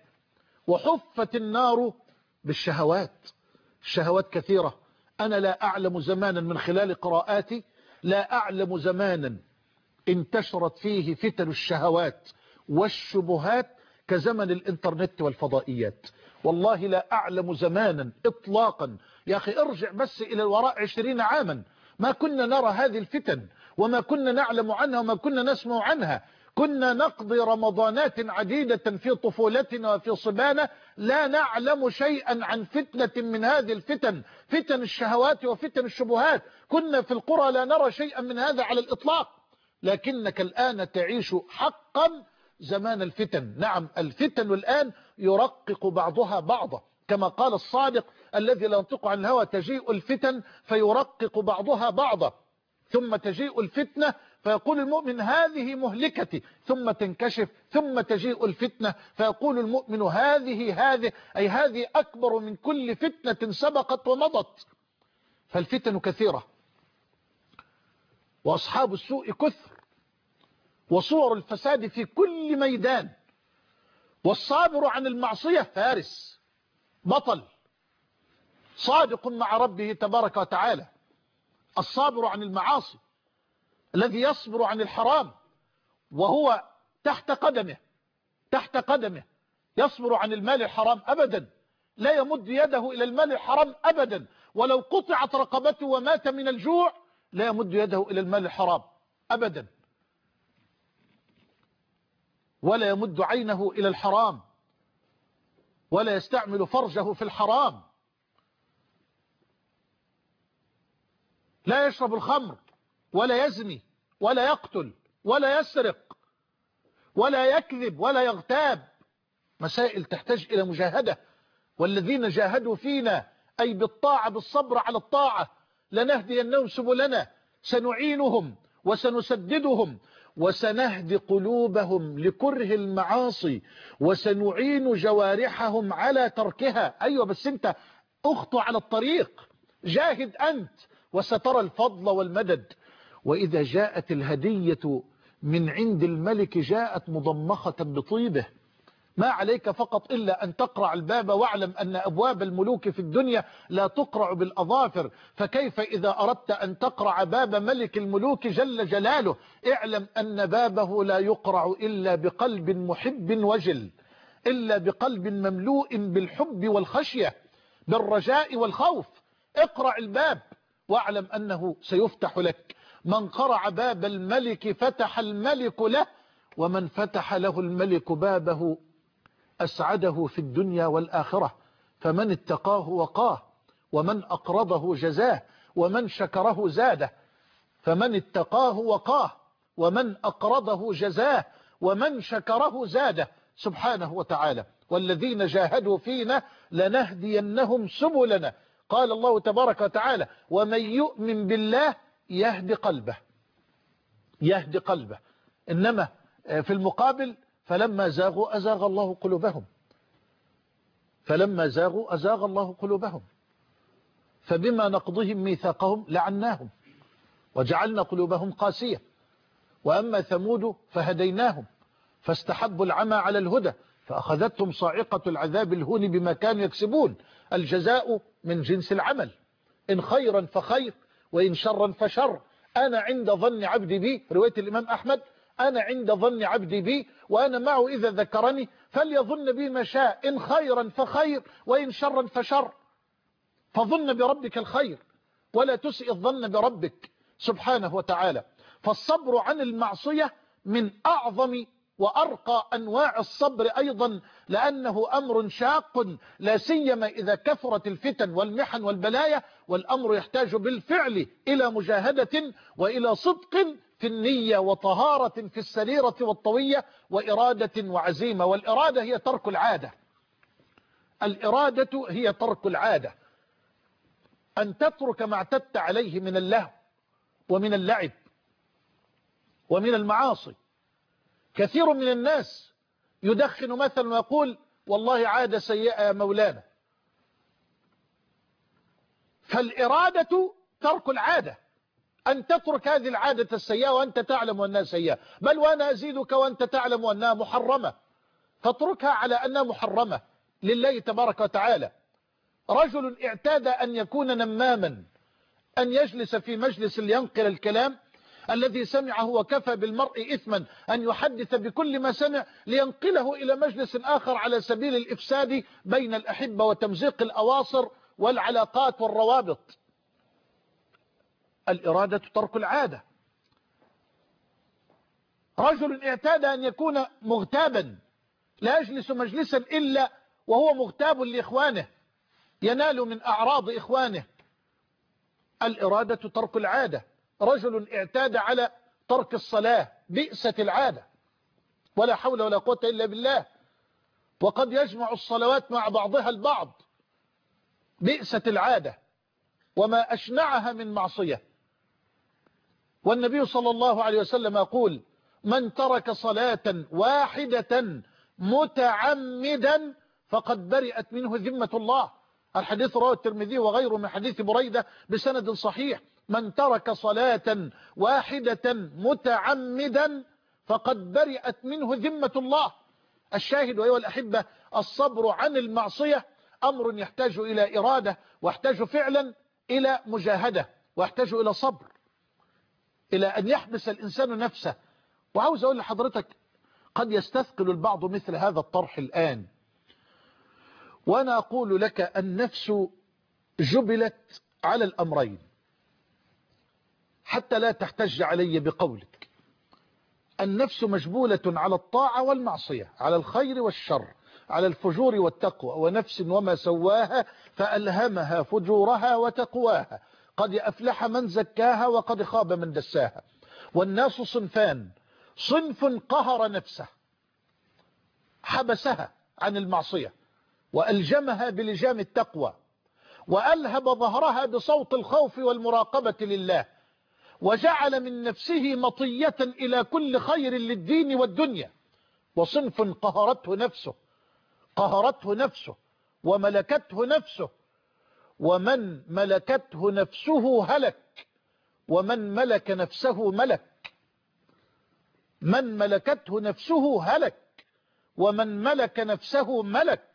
وحفت النار بالشهوات. الشهوات كثيرة. أنا لا أعلم زمانا من خلال قراءاتي، لا أعلم زمانا انتشرت فيه فتن الشهوات والشبهات كزمن الانترنت والفضائيات. والله لا أعلم زمانا إطلاقا. يا أخي ارجع بس إلى الوراء 20 عاما، ما كنا نرى هذه الفتن، وما كنا نعلم عنها، وما كنا نسمع عنها. كنا نقضي رمضانات عديدة في طفولتنا وفي صبانا لا نعلم شيئا عن فتنة من هذه الفتن، فتن الشهوات وفتن الشبهات. كنا في القرى لا نرى شيئا من هذا على الإطلاق. لكنك الآن تعيش حقا زمان الفتن. نعم، الفتن الآن يرقق بعضها بعضا، كما قال الصادق الذي لا ينطق عن الهوى: تجيء الفتن فيرقق بعضها بعضا، ثم تجيء الفتنة فيقول المؤمن هذه مهلكتي، ثم تنكشف، ثم تجيء الفتنة فيقول المؤمن هذه أي هذه أكبر من كل فتنة سبقت ومضت. فالفتن كثيرة، وأصحاب السوء كثر، وصور الفساد في كل ميدان. والصابر عن المعصية فارس بطل صادق مع ربه تبارك وتعالى. الصابر عن المعاصي الذي يصبر عن الحرام وهو تحت قدمه يصبر عن المال الحرام أبدا، لا يمد يده إلى المال الحرام أبدا. ولو قطعت رقبته ومات من الجوع لا يمد يده إلى المال الحرام أبدا، ولا يمد عينه إلى الحرام. ولا يستعمل فرجه في الحرام، لا يشرب الخمر ولا يزني ولا يقتل ولا يسرق ولا يكذب ولا يغتاب. مسائل تحتاج إلى مجاهدة. والذين جاهدوا فينا أي بالطاعة، بالصبر على الطاعة، لنهدينهم سبلنا، سنعينهم وسنسددهم وسنهدي قلوبهم لكره المعاصي وسنعين جوارحهم على تركها. أيوة، بس أنت أخطو على الطريق، جاهد أنت وسترى الفضل والمدد. وإذا جاءت الهدية من عند الملك جاءت مضمخة بطيبه. ما عليك فقط إلا أن تقرع الباب، واعلم أن أبواب الملوك في الدنيا لا تقرع بالأظافر، فكيف إذا أردت أن تقرع باب ملك الملوك جل جلاله؟ اعلم أن بابه لا يقرع إلا بقلب محب وجل، إلا بقلب مملوء بالحب والخشية، بالرجاء والخوف. اقرع الباب واعلم أنه سيفتح لك. من قرع باب الملك فتح الملك له، ومن فتح له الملك بابه أسعده في الدنيا والآخرة. فمن اتقاه وقاه، ومن أقرضه جزاه، ومن شكره زاده. فمن اتقاه وقاه، ومن أقرضه جزاه، ومن شكره زاده، سبحانه وتعالى. والذين جاهدوا فينا لنهدينهم سبلنا. قال الله تبارك وتعالى: ومن يؤمن بالله يهدي قلبه. يهدي قلبه. إنما في المقابل فلما زاغوا أزاغ الله قلوبهم. فلما زاغوا أزاغ الله قلوبهم. فبما نقضهم ميثاقهم لعناهم وجعلنا قلوبهم قاسية. وأما ثمود فهديناهم فاستحبوا العمى على الهدى فأخذتهم صاعقة العذاب الهون بما كانوا يكسبون. الجزاء من جنس العمل، إن خيرا فخير وإن شرا فشر. أنا عند ظن عبدي بي، رواية الإمام أحمد: أنا عند ظن عبدي بي وأنا معه إذا ذكرني فليظن بي ما شاء، إن خيرا فخير وإن شرا فشر. فظن بربك الخير ولا تسئ الظن بربك سبحانه وتعالى. فالصبر عن المعصية من أعظم وأرقى أنواع الصبر أيضا، لأنه أمر شاق، لا سيما إذا كثرت الفتن والمحن والبلايا، والأمر يحتاج بالفعل إلى مجاهدة وإلى صدق في النية وطهارة في السريرة والطوية وإرادة وعزيمة. والإرادة هي ترك العادة. الإرادة هي ترك العادة، أن تترك ما اعتدت عليه من اللهو ومن اللعب ومن المعاصي. كثير من الناس يدخن مثلا ويقول: والله عادة سيئة يا مولانا. فالإرادة ترك العادة، أن تترك هذه العادة السيئة وأنت تعلم أنها سيئة، بل وأنا أزيدك وأنت تعلم أنها محرمة، فاتركها على أنها محرمة لله تبارك وتعالى. رجل اعتاد أن يكون نماما، أن يجلس في مجلس لينقل الكلام الذي سمعه، وكفى بالمرء إثما أن يحدث بكل ما سمع لينقله إلى مجلس آخر على سبيل الإفساد بين الأحبة وتمزيق الأواصر والعلاقات والروابط. الإرادة ترك العادة. رجل اعتاد أن يكون مغتابا، لا يجلس مجلسا إلا وهو مغتاب لإخوانه، ينال من أعراض إخوانه. الإرادة ترك العادة. رجل اعتاد على ترك الصلاة، بئست العادة، ولا حول ولا قوة إلا بالله، وقد يجمع الصلوات مع بعضها البعض، بئست العادة وما أشنعها من معصية. والنبي صلى الله عليه وسلم يقول: من ترك صلاة واحدة متعمدا فقد برئت منه ذمة الله. الحديث رواه الترمذي وغيره من حديث بريدة بسند صحيح: من ترك صلاة واحدة متعمدا فقد برئت منه ذمة الله. الشاهد أيها الأحبة، الصبر عن المعصية أمر يحتاج إلى إرادة، ويحتاج فعلا إلى مجاهدة، ويحتاج إلى صبر، إلى أن يحبس الإنسان نفسه. وعاوز أقول لحضرتك، قد يستثقل البعض مثل هذا الطرح الآن، وأنا أقول لك: النفس جبلت على الأمرين، حتى لا تحتج علي بقولك. النفس مجبولة على الطاعة والمعصية، على الخير والشر، على الفجور والتقوى. ونفس وما سواها فألهمها فجورها وتقواها، قد أفلح من زكاها وقد خاب من دساها. والناس صنفان: صنف قهر نفسه، حبسها عن المعصية وألجمها بلجام التقوى، وألهب ظهرها بصوت الخوف والمراقبة لله، وجعل من نفسه مطية إلى كل خير للدين والدنيا. وصنف قهرته نفسه وملكته نفسه، ومن ملكته نفسه هلك، ومن ملك نفسه ملك. من ملكته نفسه هلك، ومن ملك نفسه ملك.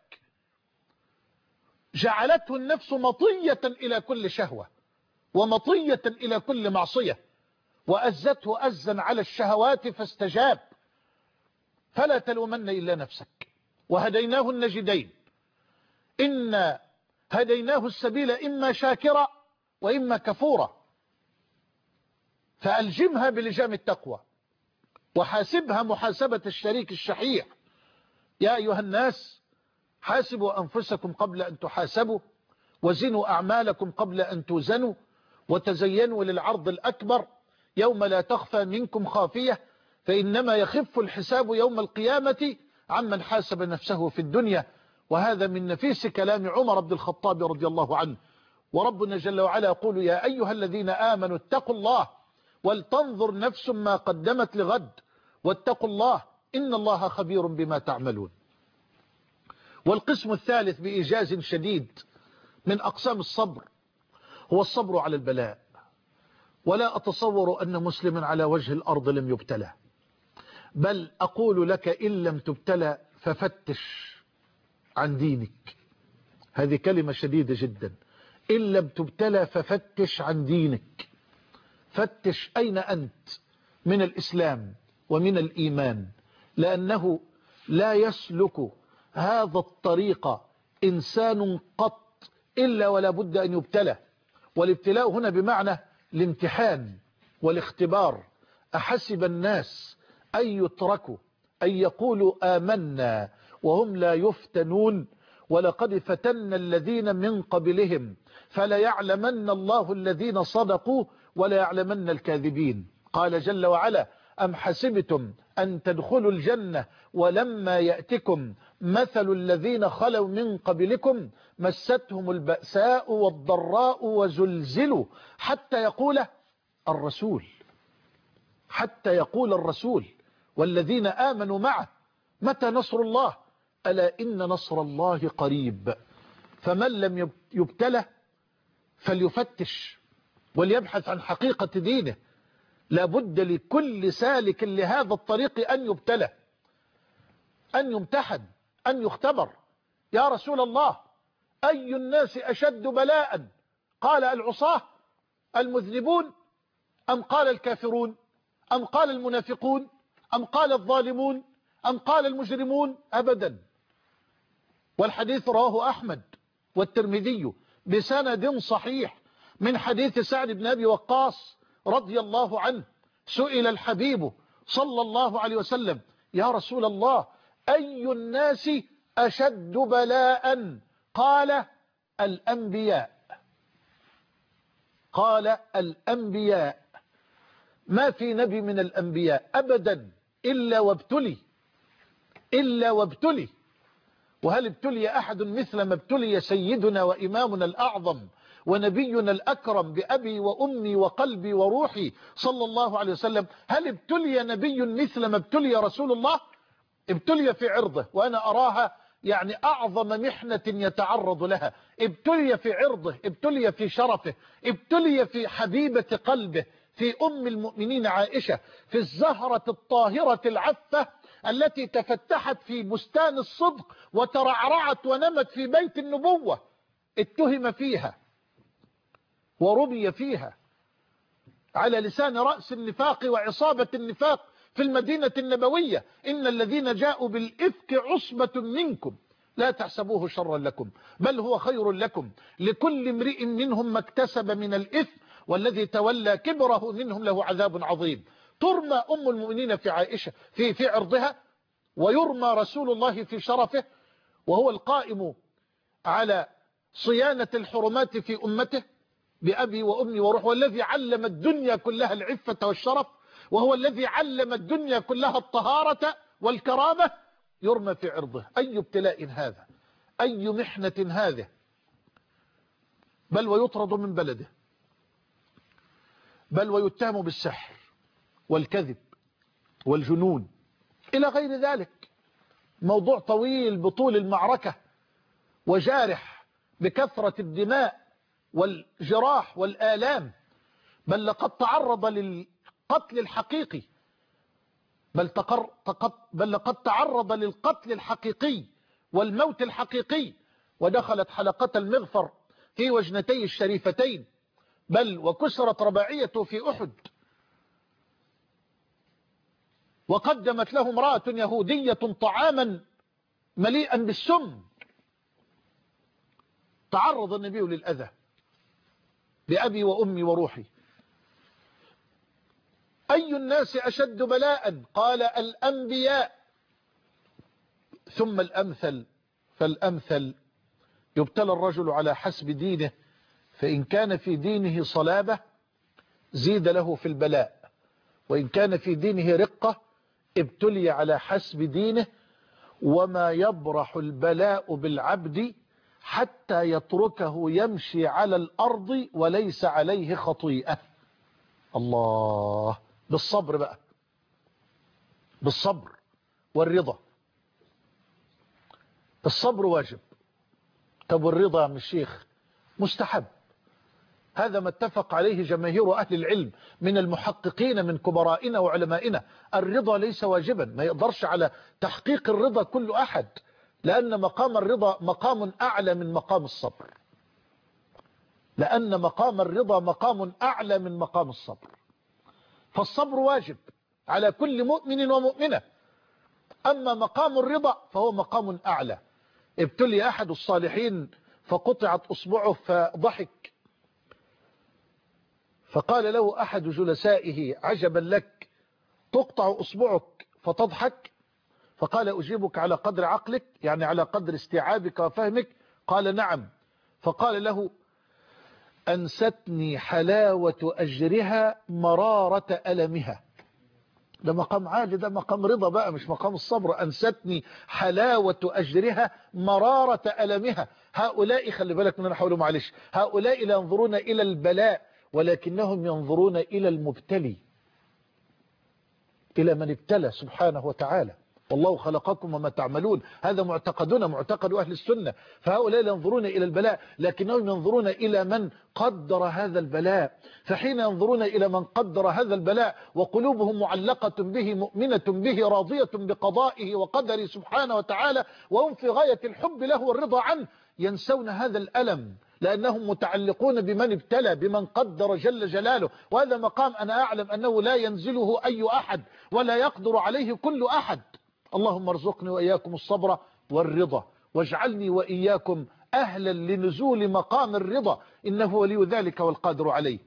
جعلته النفس مطية إلى كل شهوة ومطية إلى كل معصية، وأزته أزا على الشهوات فاستجاب. فلا تلومن إلا نفسك. وهديناه النجدين، إن هديناه السبيل إما شاكرا وإما كفورا. فألجمها بلجام التقوى، وحاسبها محاسبة الشريك الشحيح. يا أيها الناس حاسبوا أنفسكم قبل أن تحاسبوا، وزنوا أعمالكم قبل أن توزنوا، وتزينوا للعرض الأكبر يوم لا تخفى منكم خافية، فإنما يخف الحساب يوم القيامة عمن حاسب نفسه في الدنيا. وهذا من نفيس كلام عمر بن الخطاب رضي الله عنه. وربنا جل وعلا يقول: يا أيها الذين آمنوا اتقوا الله ولتنظر نفس ما قدمت لغد واتقوا الله إن الله خبير بما تعملون. والقسم الثالث بإيجاز شديد من أقسام الصبر هو الصبر على البلاء. ولا أتصور أن مسلما على وجه الأرض لم يبتلى، بل أقول لك إن لم تبتلى ففتش عن دينك. هذه كلمة شديدة جدا. إن لم تبتلى ففتش عن دينك. فتش أين أنت من الإسلام ومن الإيمان، لأنه لا يسلك هذا الطريق إنسان قط إلا ولا بد أن يبتلى. والابتلاء هنا بمعنى الامتحان والاختبار. أحسب الناس أن يتركوا أن يقولوا آمنا وهم لا يفتنون ولقد فتنا الذين من قبلهم فليعلمن الله الذين صدقوا وليعلمن الكاذبين. قال جل وعلا: أم حسبتم أن تدخلوا الجنة ولما يأتكم مثل الذين خلوا من قبلكم مستهم البأساء والضراء وزلزلوا حتى يقول الرسول والذين آمنوا معه متى نصر الله ألا إن نصر الله قريب. فمن لم يبتلى فليفتش وليبحث عن حقيقة دينه. لابد لكل سالك لهذا الطريق أن يبتلى، أن يمتحن، أن يختبر. يا رسول الله، أي الناس أشد بلاء؟ قال: العصاة المذنبون، أم قال الكافرون، أم قال المنافقون، أم قال الظالمون، أم قال المجرمون؟ أبدا. والحديث رواه أحمد والترمذي بسند صحيح من حديث سعد بن أبي وقاص رضي الله عنه. سئل الحبيب صلى الله عليه وسلم: يا رسول الله، أي الناس أشد بلاء؟ قال: الأنبياء. قال: الأنبياء. ما في نبي من الأنبياء أبدا إلا وابتلي. وهل ابتلي أحد مثل ما ابتلي سيدنا وإمامنا الأعظم ونبينا الأكرم بأبي وأمي وقلبي وروحي صلى الله عليه وسلم؟ هل ابتلي نبي مثل ما ابتلي رسول الله؟ ابتلي في عرضه، وأنا أراها يعني أعظم محنة يتعرض لها. ابتلي في عرضه، ابتلي في شرفه، ابتلي في حبيبة قلبه، في أم المؤمنين عائشة، في الزهرة الطاهرة العفة التي تفتحت في بستان الصدق وترعرعت ونمت في بيت النبوة. اتهم فيها وربي فيها على لسان رأس النفاق وعصابة النفاق في المدينة النبوية: إن الذين جاءوا بالإفك عصبة منكم لا تحسبوه شرا لكم بل هو خير لكم لكل امرئ منهم ما اكتسب من الإثم والذي تولى كبره منهم له عذاب عظيم. ترمى أم المؤمنين في عائشة في عرضها، ويرمى رسول الله في شرفه، وهو القائم على صيانة الحرمات في أمته بأبي وأمي وروح، والذي علم الدنيا كلها العفة والشرف، وهو الذي علم الدنيا كلها الطهارة والكرامة، يرمى في عرضه. أي ابتلاء هذا، أي محنة هذه، بل ويطرد من بلده، بل ويتهم بالسحر والكذب والجنون إلى غير ذلك. موضوع طويل بطول المعركة وجارح بكثرة الدماء والجراح والآلام، بل لقد تعرض للقتل الحقيقي، بل لقد تعرض للقتل الحقيقي والموت الحقيقي، ودخلت حلقة المغفر في وجنتي الشريفتين، بل وكسرت رباعيته في أحد، وقدمت له امرأة يهودية طعاما مليئا بالسم. تعرض النبي للأذى بأبي وأمي وروحي. أي الناس أشد بلاء؟ قال الأنبياء ثم الأمثل فالأمثل. يبتلى الرجل على حسب دينه، فإن كان في دينه صلابة زيد له في البلاء، وإن كان في دينه رقة ابتلي على حسب دينه. وما يبرح البلاء بالعبد حتى يتركه يمشي على الأرض وليس عليه خطيئة. الله، بالصبر بقى، بالصبر والرضا. الصبر واجب. طب والرضا يا عم الشيخ؟ مستحب. هذا ما اتفق عليه جماهير أهل العلم من المحققين من كبرائنا وعلمائنا. الرضا ليس واجبا، ما يقدرش على تحقيق الرضا كل أحد، لأن مقام الرضا مقام أعلى من مقام الصبر، لأن مقام الرضا مقام أعلى من مقام الصبر. فالصبر واجب على كل مؤمن ومؤمنة، أما مقام الرضا فهو مقام أعلى. ابتلي أحد الصالحين فقطعت أصبعه فضحك، فقال له أحد جلسائه عجبا لك تقطع أصبعك فتضحك؟ فقال أجيبك على قدر عقلك، يعني على قدر استيعابك وفهمك. قال نعم. فقال له أنستني حلاوة أجرها مرارة ألمها. ده مقام عالي، ده مقام رضا بقى، مش مقام الصبر. أنستني حلاوة أجرها مرارة ألمها. هؤلاء خلي بالك من أنا حوله معلش، هؤلاء لا ينظرون إلى البلاء ولكنهم ينظرون إلى المبتلي، إلى من ابتلى سبحانه وتعالى. والله خلقكم وما تعملون، هذا معتقدنا، معتقد أهل السنة. فهؤلاء لا ينظرون إلى البلاء لكنهم ينظرون إلى من قدر هذا البلاء. فحين ينظرون إلى من قدر هذا البلاء وقلوبهم معلقة به مؤمنة به راضية بقضائه وقدره سبحانه وتعالى، وهم في غاية الحب له والرضا عنه، ينسون هذا الألم لأنهم متعلقون بمن ابتلى، بمن قدر جل جلاله. وهذا مقام أنا أعلم أنه لا ينزله أي أحد ولا يقدر عليه كل أحد. اللهم ارزقني وإياكم الصبر والرضا، واجعلني وإياكم أهلا لنزول مقام الرضا، إنه ولي ذلك والقادر عليه.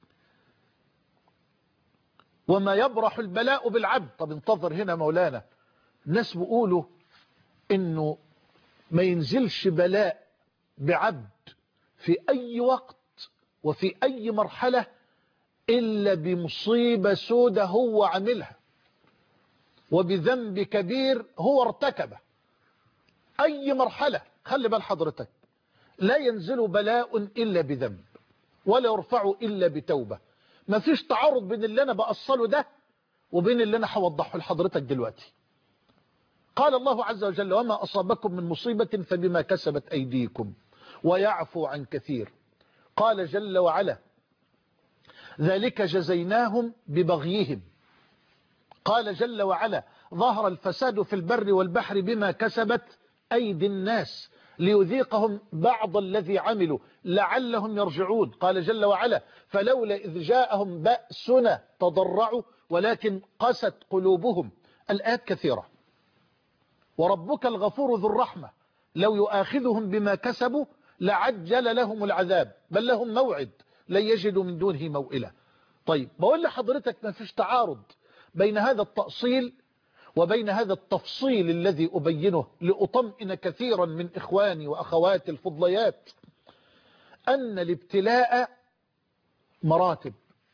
وما يبرح البلاء بالعبد. طب انتظر هنا مولانا، الناس بيقولوا إنه ما ينزلش بلاء بعبد في أي وقت وفي أي مرحلة إلا بمصيبة سودة هو عملها وبذنب كبير هو ارتكبه. أي مرحلة، خلي بال حضرتك، لا ينزل بلاء إلا بذنب ولا يرفع إلا بتوبة. ما فيش تعارض بين اللي أنا بأصله ده وبين اللي أنا هوضحه لحضرتك دلوقتي. قال الله عز وجل وما أصابكم من مصيبة فبما كسبت أيديكم ويعفو عن كثير. قال جل وعلا ذلك جزيناهم ببغيهم. قال جل وعلا ظهر الفساد في البر والبحر بما كسبت أيدي الناس ليذيقهم بعض الذي عملوا لعلهم يرجعون. قال جل وعلا فلولا إذ جاءهم بأسنا تضرعوا ولكن قست قلوبهم. الآيات كثيرة. وربك الغفور ذو الرحمة لو يؤاخذهم بما كسبوا لعجل لهم العذاب بل لهم موعد لن يجدوا من دونه موئلة. طيب بقول لحضرتك ما فيش تعارض بين هذا التأصيل وبين هذا التفصيل الذي أبينه لأطمئن كثيرا من إخواني وأخواتي الفضليات أن الابتلاء مراتب.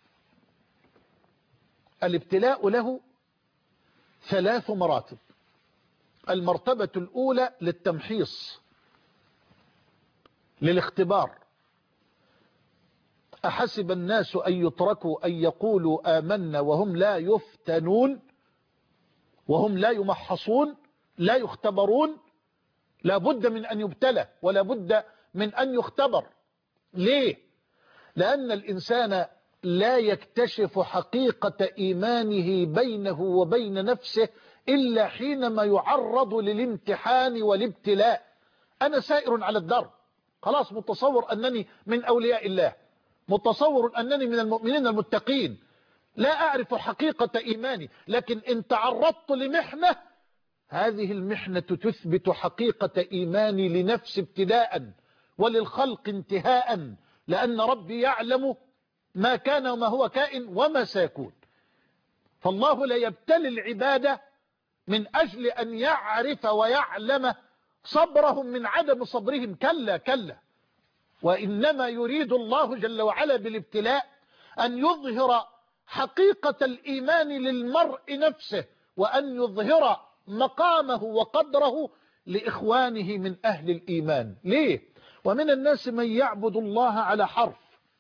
الابتلاء له 3 مراتب. المرتبة الأولى للتمحيص، للاختبار. أحسب الناس أن يتركوا أن يقولوا آمنا وهم لا يفتنون، وهم لا يمحصون، لا يختبرون. لا بد من أن يبتلى ولا بد من أن يختبر. ليه؟ لأن الإنسان لا يكتشف حقيقة إيمانه بينه وبين نفسه إلا حينما يعرض للامتحان والابتلاء. أنا سائر على الدرب، خلاص متصور أنني من أولياء الله، متصور أنني من المؤمنين المتقين، لا أعرف حقيقة إيماني، لكن إن تعرضت لمحنة، هذه المحنة تثبت حقيقة إيماني لنفسي ابتداء وللخلق انتهاء، لأن ربي يعلم ما كان وما هو كائن وما سيكون. فالله لا يبتلي العباد من أجل أن يعرف ويعلم صبرهم من عدم صبرهم، كلا كلا، وإنما يريد الله جل وعلا بالابتلاء أن يظهر حقيقة الإيمان للمرء نفسه، وأن يظهر مقامه وقدره لإخوانه من أهل الإيمان. ليه؟ ومن الناس من يعبد الله على حرف،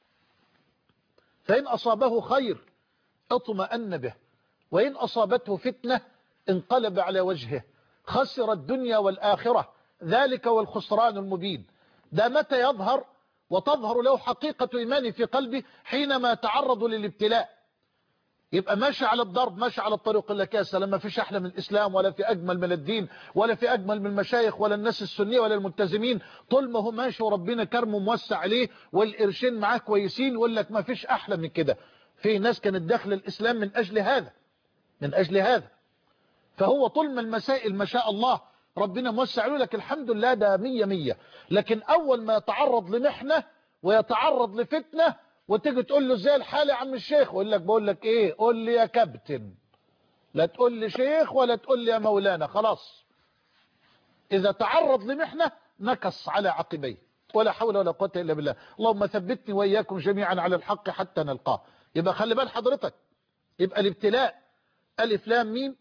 فإن أصابه خير اطمأن به، وإن أصابته فتنة انقلب على وجهه، خسر الدنيا والآخرة، ذلك والخسران المبين. ده متى يظهر وتظهر له حقيقة إيمانه في قلبه؟ حينما يتعرض للابتلاء. يبقى ماشي على الضرب، ماشي على الطريق اللي كاسة، لما فيش أحلى من الإسلام ولا في أجمل من الدين ولا في أجمل من المشايخ ولا الناس السنية ولا الملتزمين، طول ما هو ماشي وربنا كرمه موسع عليه والقرشين معاه كويسين، يقول لك ما فيش أحلى من كده. في ناس كانت داخل الإسلام من أجل هذا، من أجل هذا. فهو طول ما المسائل ما شاء الله ربنا موسع له، لك الحمد لله ده 100 100. لكن أول ما يتعرض لمحنة ويتعرض لفتنة وتيجي تقول له ازاي الحال يا عم الشيخ، يقول لك بقول لك ايه، قول لي يا كابتن، لا تقول لي شيخ ولا تقول لي يا مولانا. خلاص اذا تعرض لمحنة نكص على عقبيه، ولا حول ولا قوة الا بالله. اللهم ثبتني واياكم جميعا على الحق حتى نلقاه. يبقى خلي بال حضرتك، يبقى الابتلاء الف لام ميم.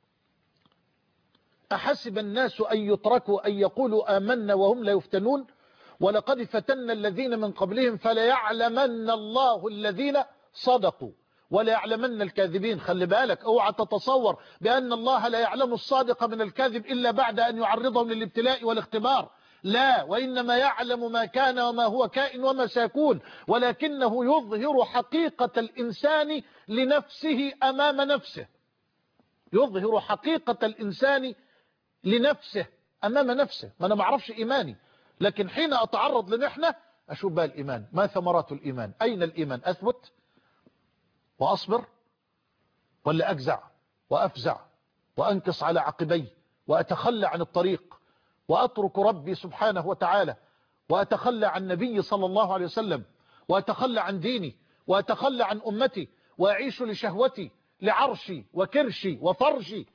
أحسب الناس أن يتركوا أن يقولوا آمنا وهم لا يفتنون، ولقد فتنا الذين من قبلهم فليعلمن الله الذين صدقوا وليعلمن الكاذبين. خلي بالك، اوعى تتصور بأن الله لا يعلم الصادق من الكاذب إلا بعد أن يعرضهم للابتلاء والاختبار، لا، وإنما يعلم ما كان وما هو كائن وما سيكون، ولكنه يظهر حقيقة الإنسان لنفسه أمام نفسه، يظهر حقيقة الإنسان لنفسه أمام نفسه. ما أنا معرفش إيماني، لكن حين أتعرض لمحنة أشوف بقى الإيمان، ما ثمرات الإيمان، أين الإيمان؟ أثبت وأصبر، ولا أجزع وأفزع وأنكص على عقبي وأتخلى عن الطريق وأترك ربي سبحانه وتعالى وأتخلى عن نبي صلى الله عليه وسلم وأتخلى عن ديني وأتخلى عن أمتي وأعيش لشهوتي لعرشي وكرشي وفرجي،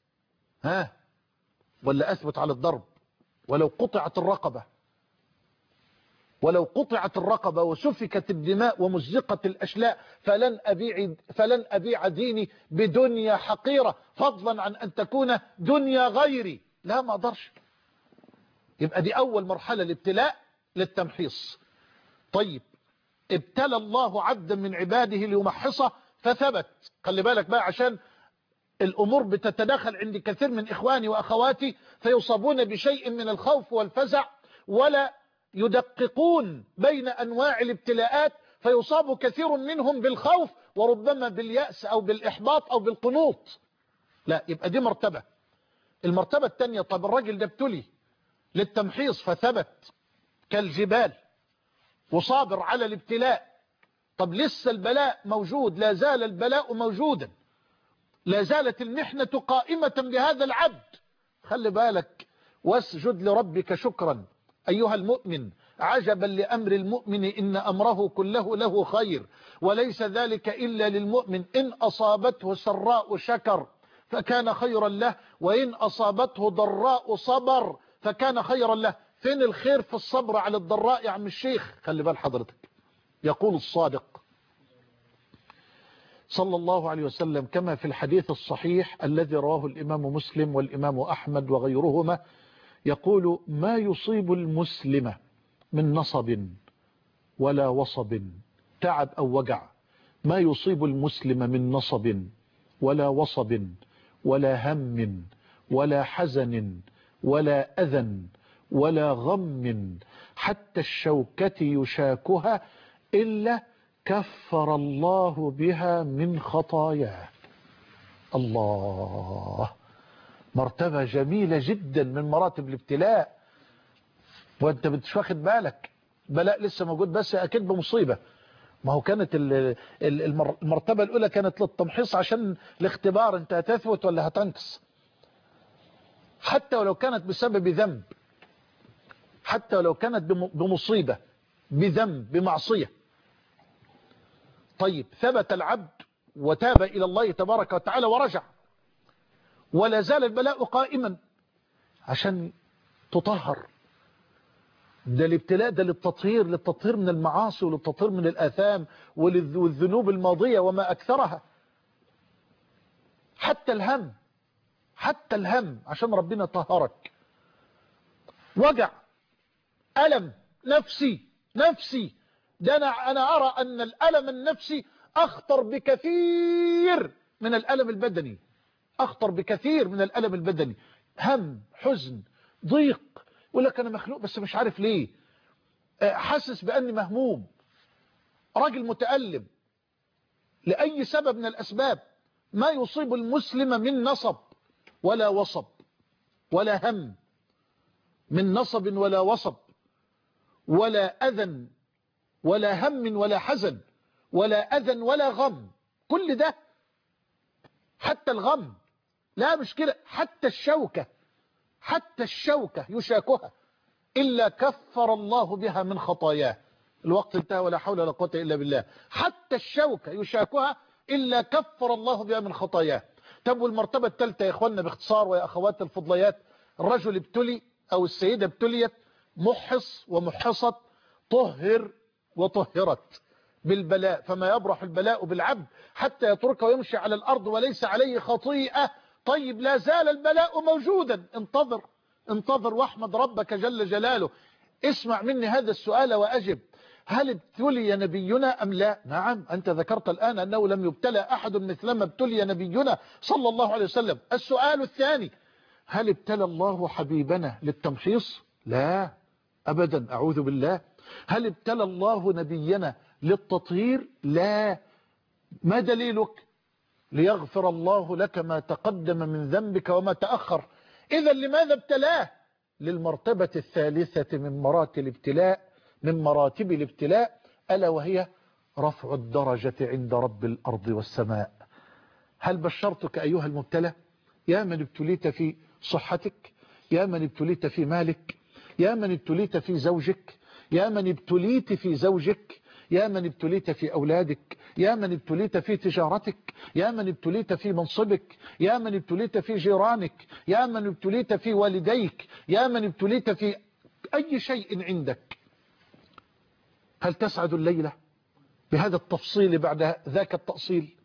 ولا أثبت على الضرب ولو قطعت الرقبة، ولو قطعت الرقبة وسفكت الدماء ومزقت الأشلاء فلن أبيع ديني بدنيا حقيرة، فضلا عن أن تكون دنيا غيري، لا ما أقدرش. يبقى دي أول مرحلة، الابتلاء للتمحيص. طيب ابتلى الله عبدا من عباده ليمحصه فثبت. خلي بالك بقى، عشان الأمور بتتداخل عند كثير من إخواني وأخواتي فيصابون بشيء من الخوف والفزع، ولا يدققون بين أنواع الابتلاءات، فيصاب كثير منهم بالخوف وربما باليأس أو بالإحباط أو بالقنوط. لا، يبقى دي مرتبة. المرتبة الثانية، طب الراجل ده ابتلي للتمحيص فثبت كالجبال وصابر على الابتلاء. طب لسه البلاء موجود، لا زال البلاء موجودا، لا زالت المحنة قائمة بهذا العبد. خلي بالك، واسجد لربك شكرا أيها المؤمن، عجبا لأمر المؤمن إن أمره كله له خير، وليس ذلك إلا للمؤمن، إن أصابته سراء شكر فكان خيرا له، وإن أصابته ضراء صبر فكان خيرا له. فين الخير في الصبر على الضراء يا عم الشيخ؟ خلي بال حضرتك، يقول الصادق صلى الله عليه وسلم كما في الحديث الصحيح الذي رواه الإمام مسلم والإمام أحمد وغيرهما، يقول: ما يصيب المسلم من نصب ولا وصب، تعب أو وجع، ما يصيب المسلم من نصب ولا وصب ولا هم ولا حزن ولا أذى ولا غم حتى الشوكة يشاكها إلا كفر الله بها من خطاياه. الله، مرتبة جميلة جدا من مراتب الابتلاء، وانت مش واخد بالك، بلاء لسه موجود بس اكيد بمصيبة. ما هو كانت المرتبة الاولى كانت للتمحيص عشان الاختبار، انت هتثبت ولا هتنكس، حتى ولو كانت بسبب ذنب، حتى ولو كانت بمصيبة، بذنب، بمعصية. طيب، ثبت العبد وتاب إلى الله تبارك وتعالى ورجع، ولا زال البلاء قائما عشان تطهر. ده الابتلاء ده للتطهير من المعاصي وللتطهير من الآثام والذنوب الماضية وما أكثرها. حتى الهم عشان ربنا طهرك. وجع، ألم نفسي ده أنا أرى أن الألم النفسي أخطر بكثير من الألم البدني، أخطر بكثير من الألم البدني. هم، حزن، ضيق، يقول لك أنا مخلوق بس مش عارف ليه، حاسس بأني مهموم، راجل متألم لأي سبب من الأسباب. ما يصيب المسلم من نصب ولا وصب ولا هم، من نصب ولا وصب ولا أذى ولا هم ولا حزن ولا أذى ولا غم. كل ده، حتى الغم، لا مش كده، حتى الشوكة يشاكها إلا كفر الله بها من خطاياه. الوقت انتهى ولا حول ولا قوة إلا بالله. حتى الشوكة يشاكها إلا كفر الله بها من خطاياه. طب والمرتبة الثالثة يا إخواننا باختصار ويا أخوات الفضليات، الرجل ابتلي أو السيدة ابتليت، محص ومحصت، طهر وطهرت بالبلاء، فما يبرح البلاء بالعبد حتى يتركه ويمشي على الأرض وليس عليه خطيئة. طيب، لا زال البلاء موجودا، انتظر واحمد ربك جل جلاله. اسمع مني هذا السؤال وأجب: هل ابتلي نبينا أم لا؟ نعم، أنت ذكرت الآن أنه لم يبتلى أحد مثلما ابتلي نبينا صلى الله عليه وسلم. السؤال الثاني: هل ابتلى الله حبيبنا للتمحيص؟ لا أبدا، أعوذ بالله. هل ابتلى الله نبينا للتطهير؟ لا. ما دليلك؟ ليغفر الله لك ما تقدم من ذنبك وما تأخر. إذا لماذا ابتلاه؟ للمرتبة الثالثة من مراتب الابتلاء، ألا وهي رفع الدرجة عند رب الأرض والسماء. هل بشرتك أيها المبتلى؟ يا من ابتليت في صحتك، يا من ابتليت في مالك، يا من ابتليت في زوجك، يا من ابتليت في زوجك، يا من ابتليت في أولادك، يا من ابتليت في تجارتك، يا من ابتليت في منصبك، يا من ابتليت في جيرانك، يا من ابتليت في والديك، يا من ابتليت في أي شيء عندك. هل تسعد الليلة بهذا التفصيل بعد ذاك التأصيل؟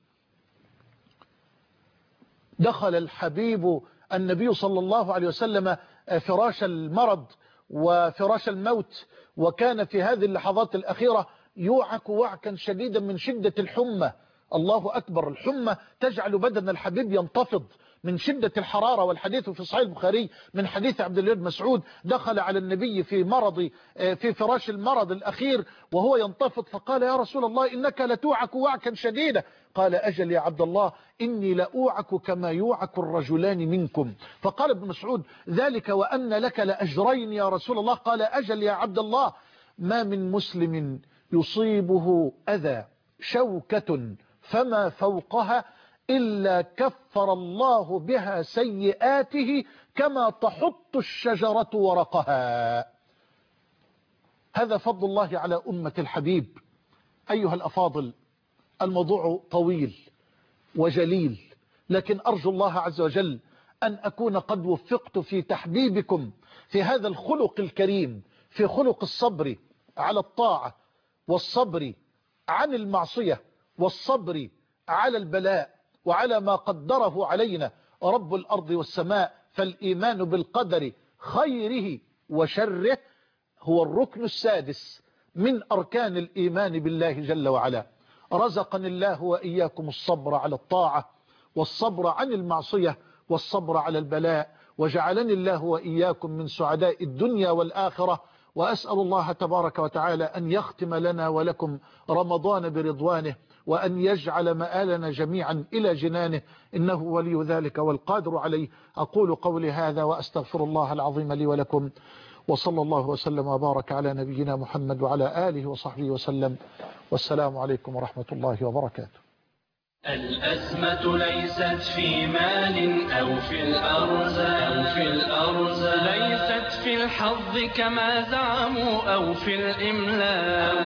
دخل الحبيب النبي صلى الله عليه وسلم فراش المرض وفراش الموت، وكان في هذه اللحظات الأخيرة يوعك وعكا شديدا من شدة الحمى. الله أكبر، الحمى تجعل بدن الحبيب ينتفض من شدة الحرارة. والحديث في صحيح البخاري من حديث عبد الله بن مسعود: دخل على النبي في فراش المرض الأخير وهو ينتفض، فقال: يا رسول الله، إنك لتوعك وعكا شديدا. قال: أجل يا عبد الله، إني لأوعك كما يوعك الرجلان منكم. فقال ابن مسعود: ذلك وأن لك لأجرين يا رسول الله. قال: أجل يا عبد الله، ما من مسلم يصيبه أذى شوكة فما فوقها إلا كفر الله بها سيئاته كما تحط الشجرة ورقها. هذا فضل الله على أمة الحبيب. أيها الأفاضل، الموضوع طويل وجليل، لكن أرجو الله عز وجل أن أكون قد وفقت في تحبيبكم في هذا الخلق الكريم، في خلق الصبر على الطاعة، والصبر عن المعصية، والصبر على البلاء وعلى ما قدره علينا رب الأرض والسماء. فالإيمان بالقدر خيره وشره هو الركن السادس من أركان الإيمان بالله جل وعلا. رزقني الله وإياكم الصبر على الطاعة، والصبر عن المعصية، والصبر على البلاء، وجعلني الله وإياكم من سعداء الدنيا والآخرة. وأسأل الله تبارك وتعالى أن يختم لنا ولكم رمضان برضوانه، وأن يجعل مآلنا جميعا إلى جنانه، إنه ولي ذلك والقادر عليه. أقول قولي هذا وأستغفر الله العظيم لي ولكم، وصلى الله وسلم وبارك على نبينا محمد وعلى آله وصحبه وسلم، والسلام عليكم ورحمة الله وبركاته. الأزمة ليست في مال أو في الأرزاق، ليست في الحظ كما زعموا أو في الإملاق.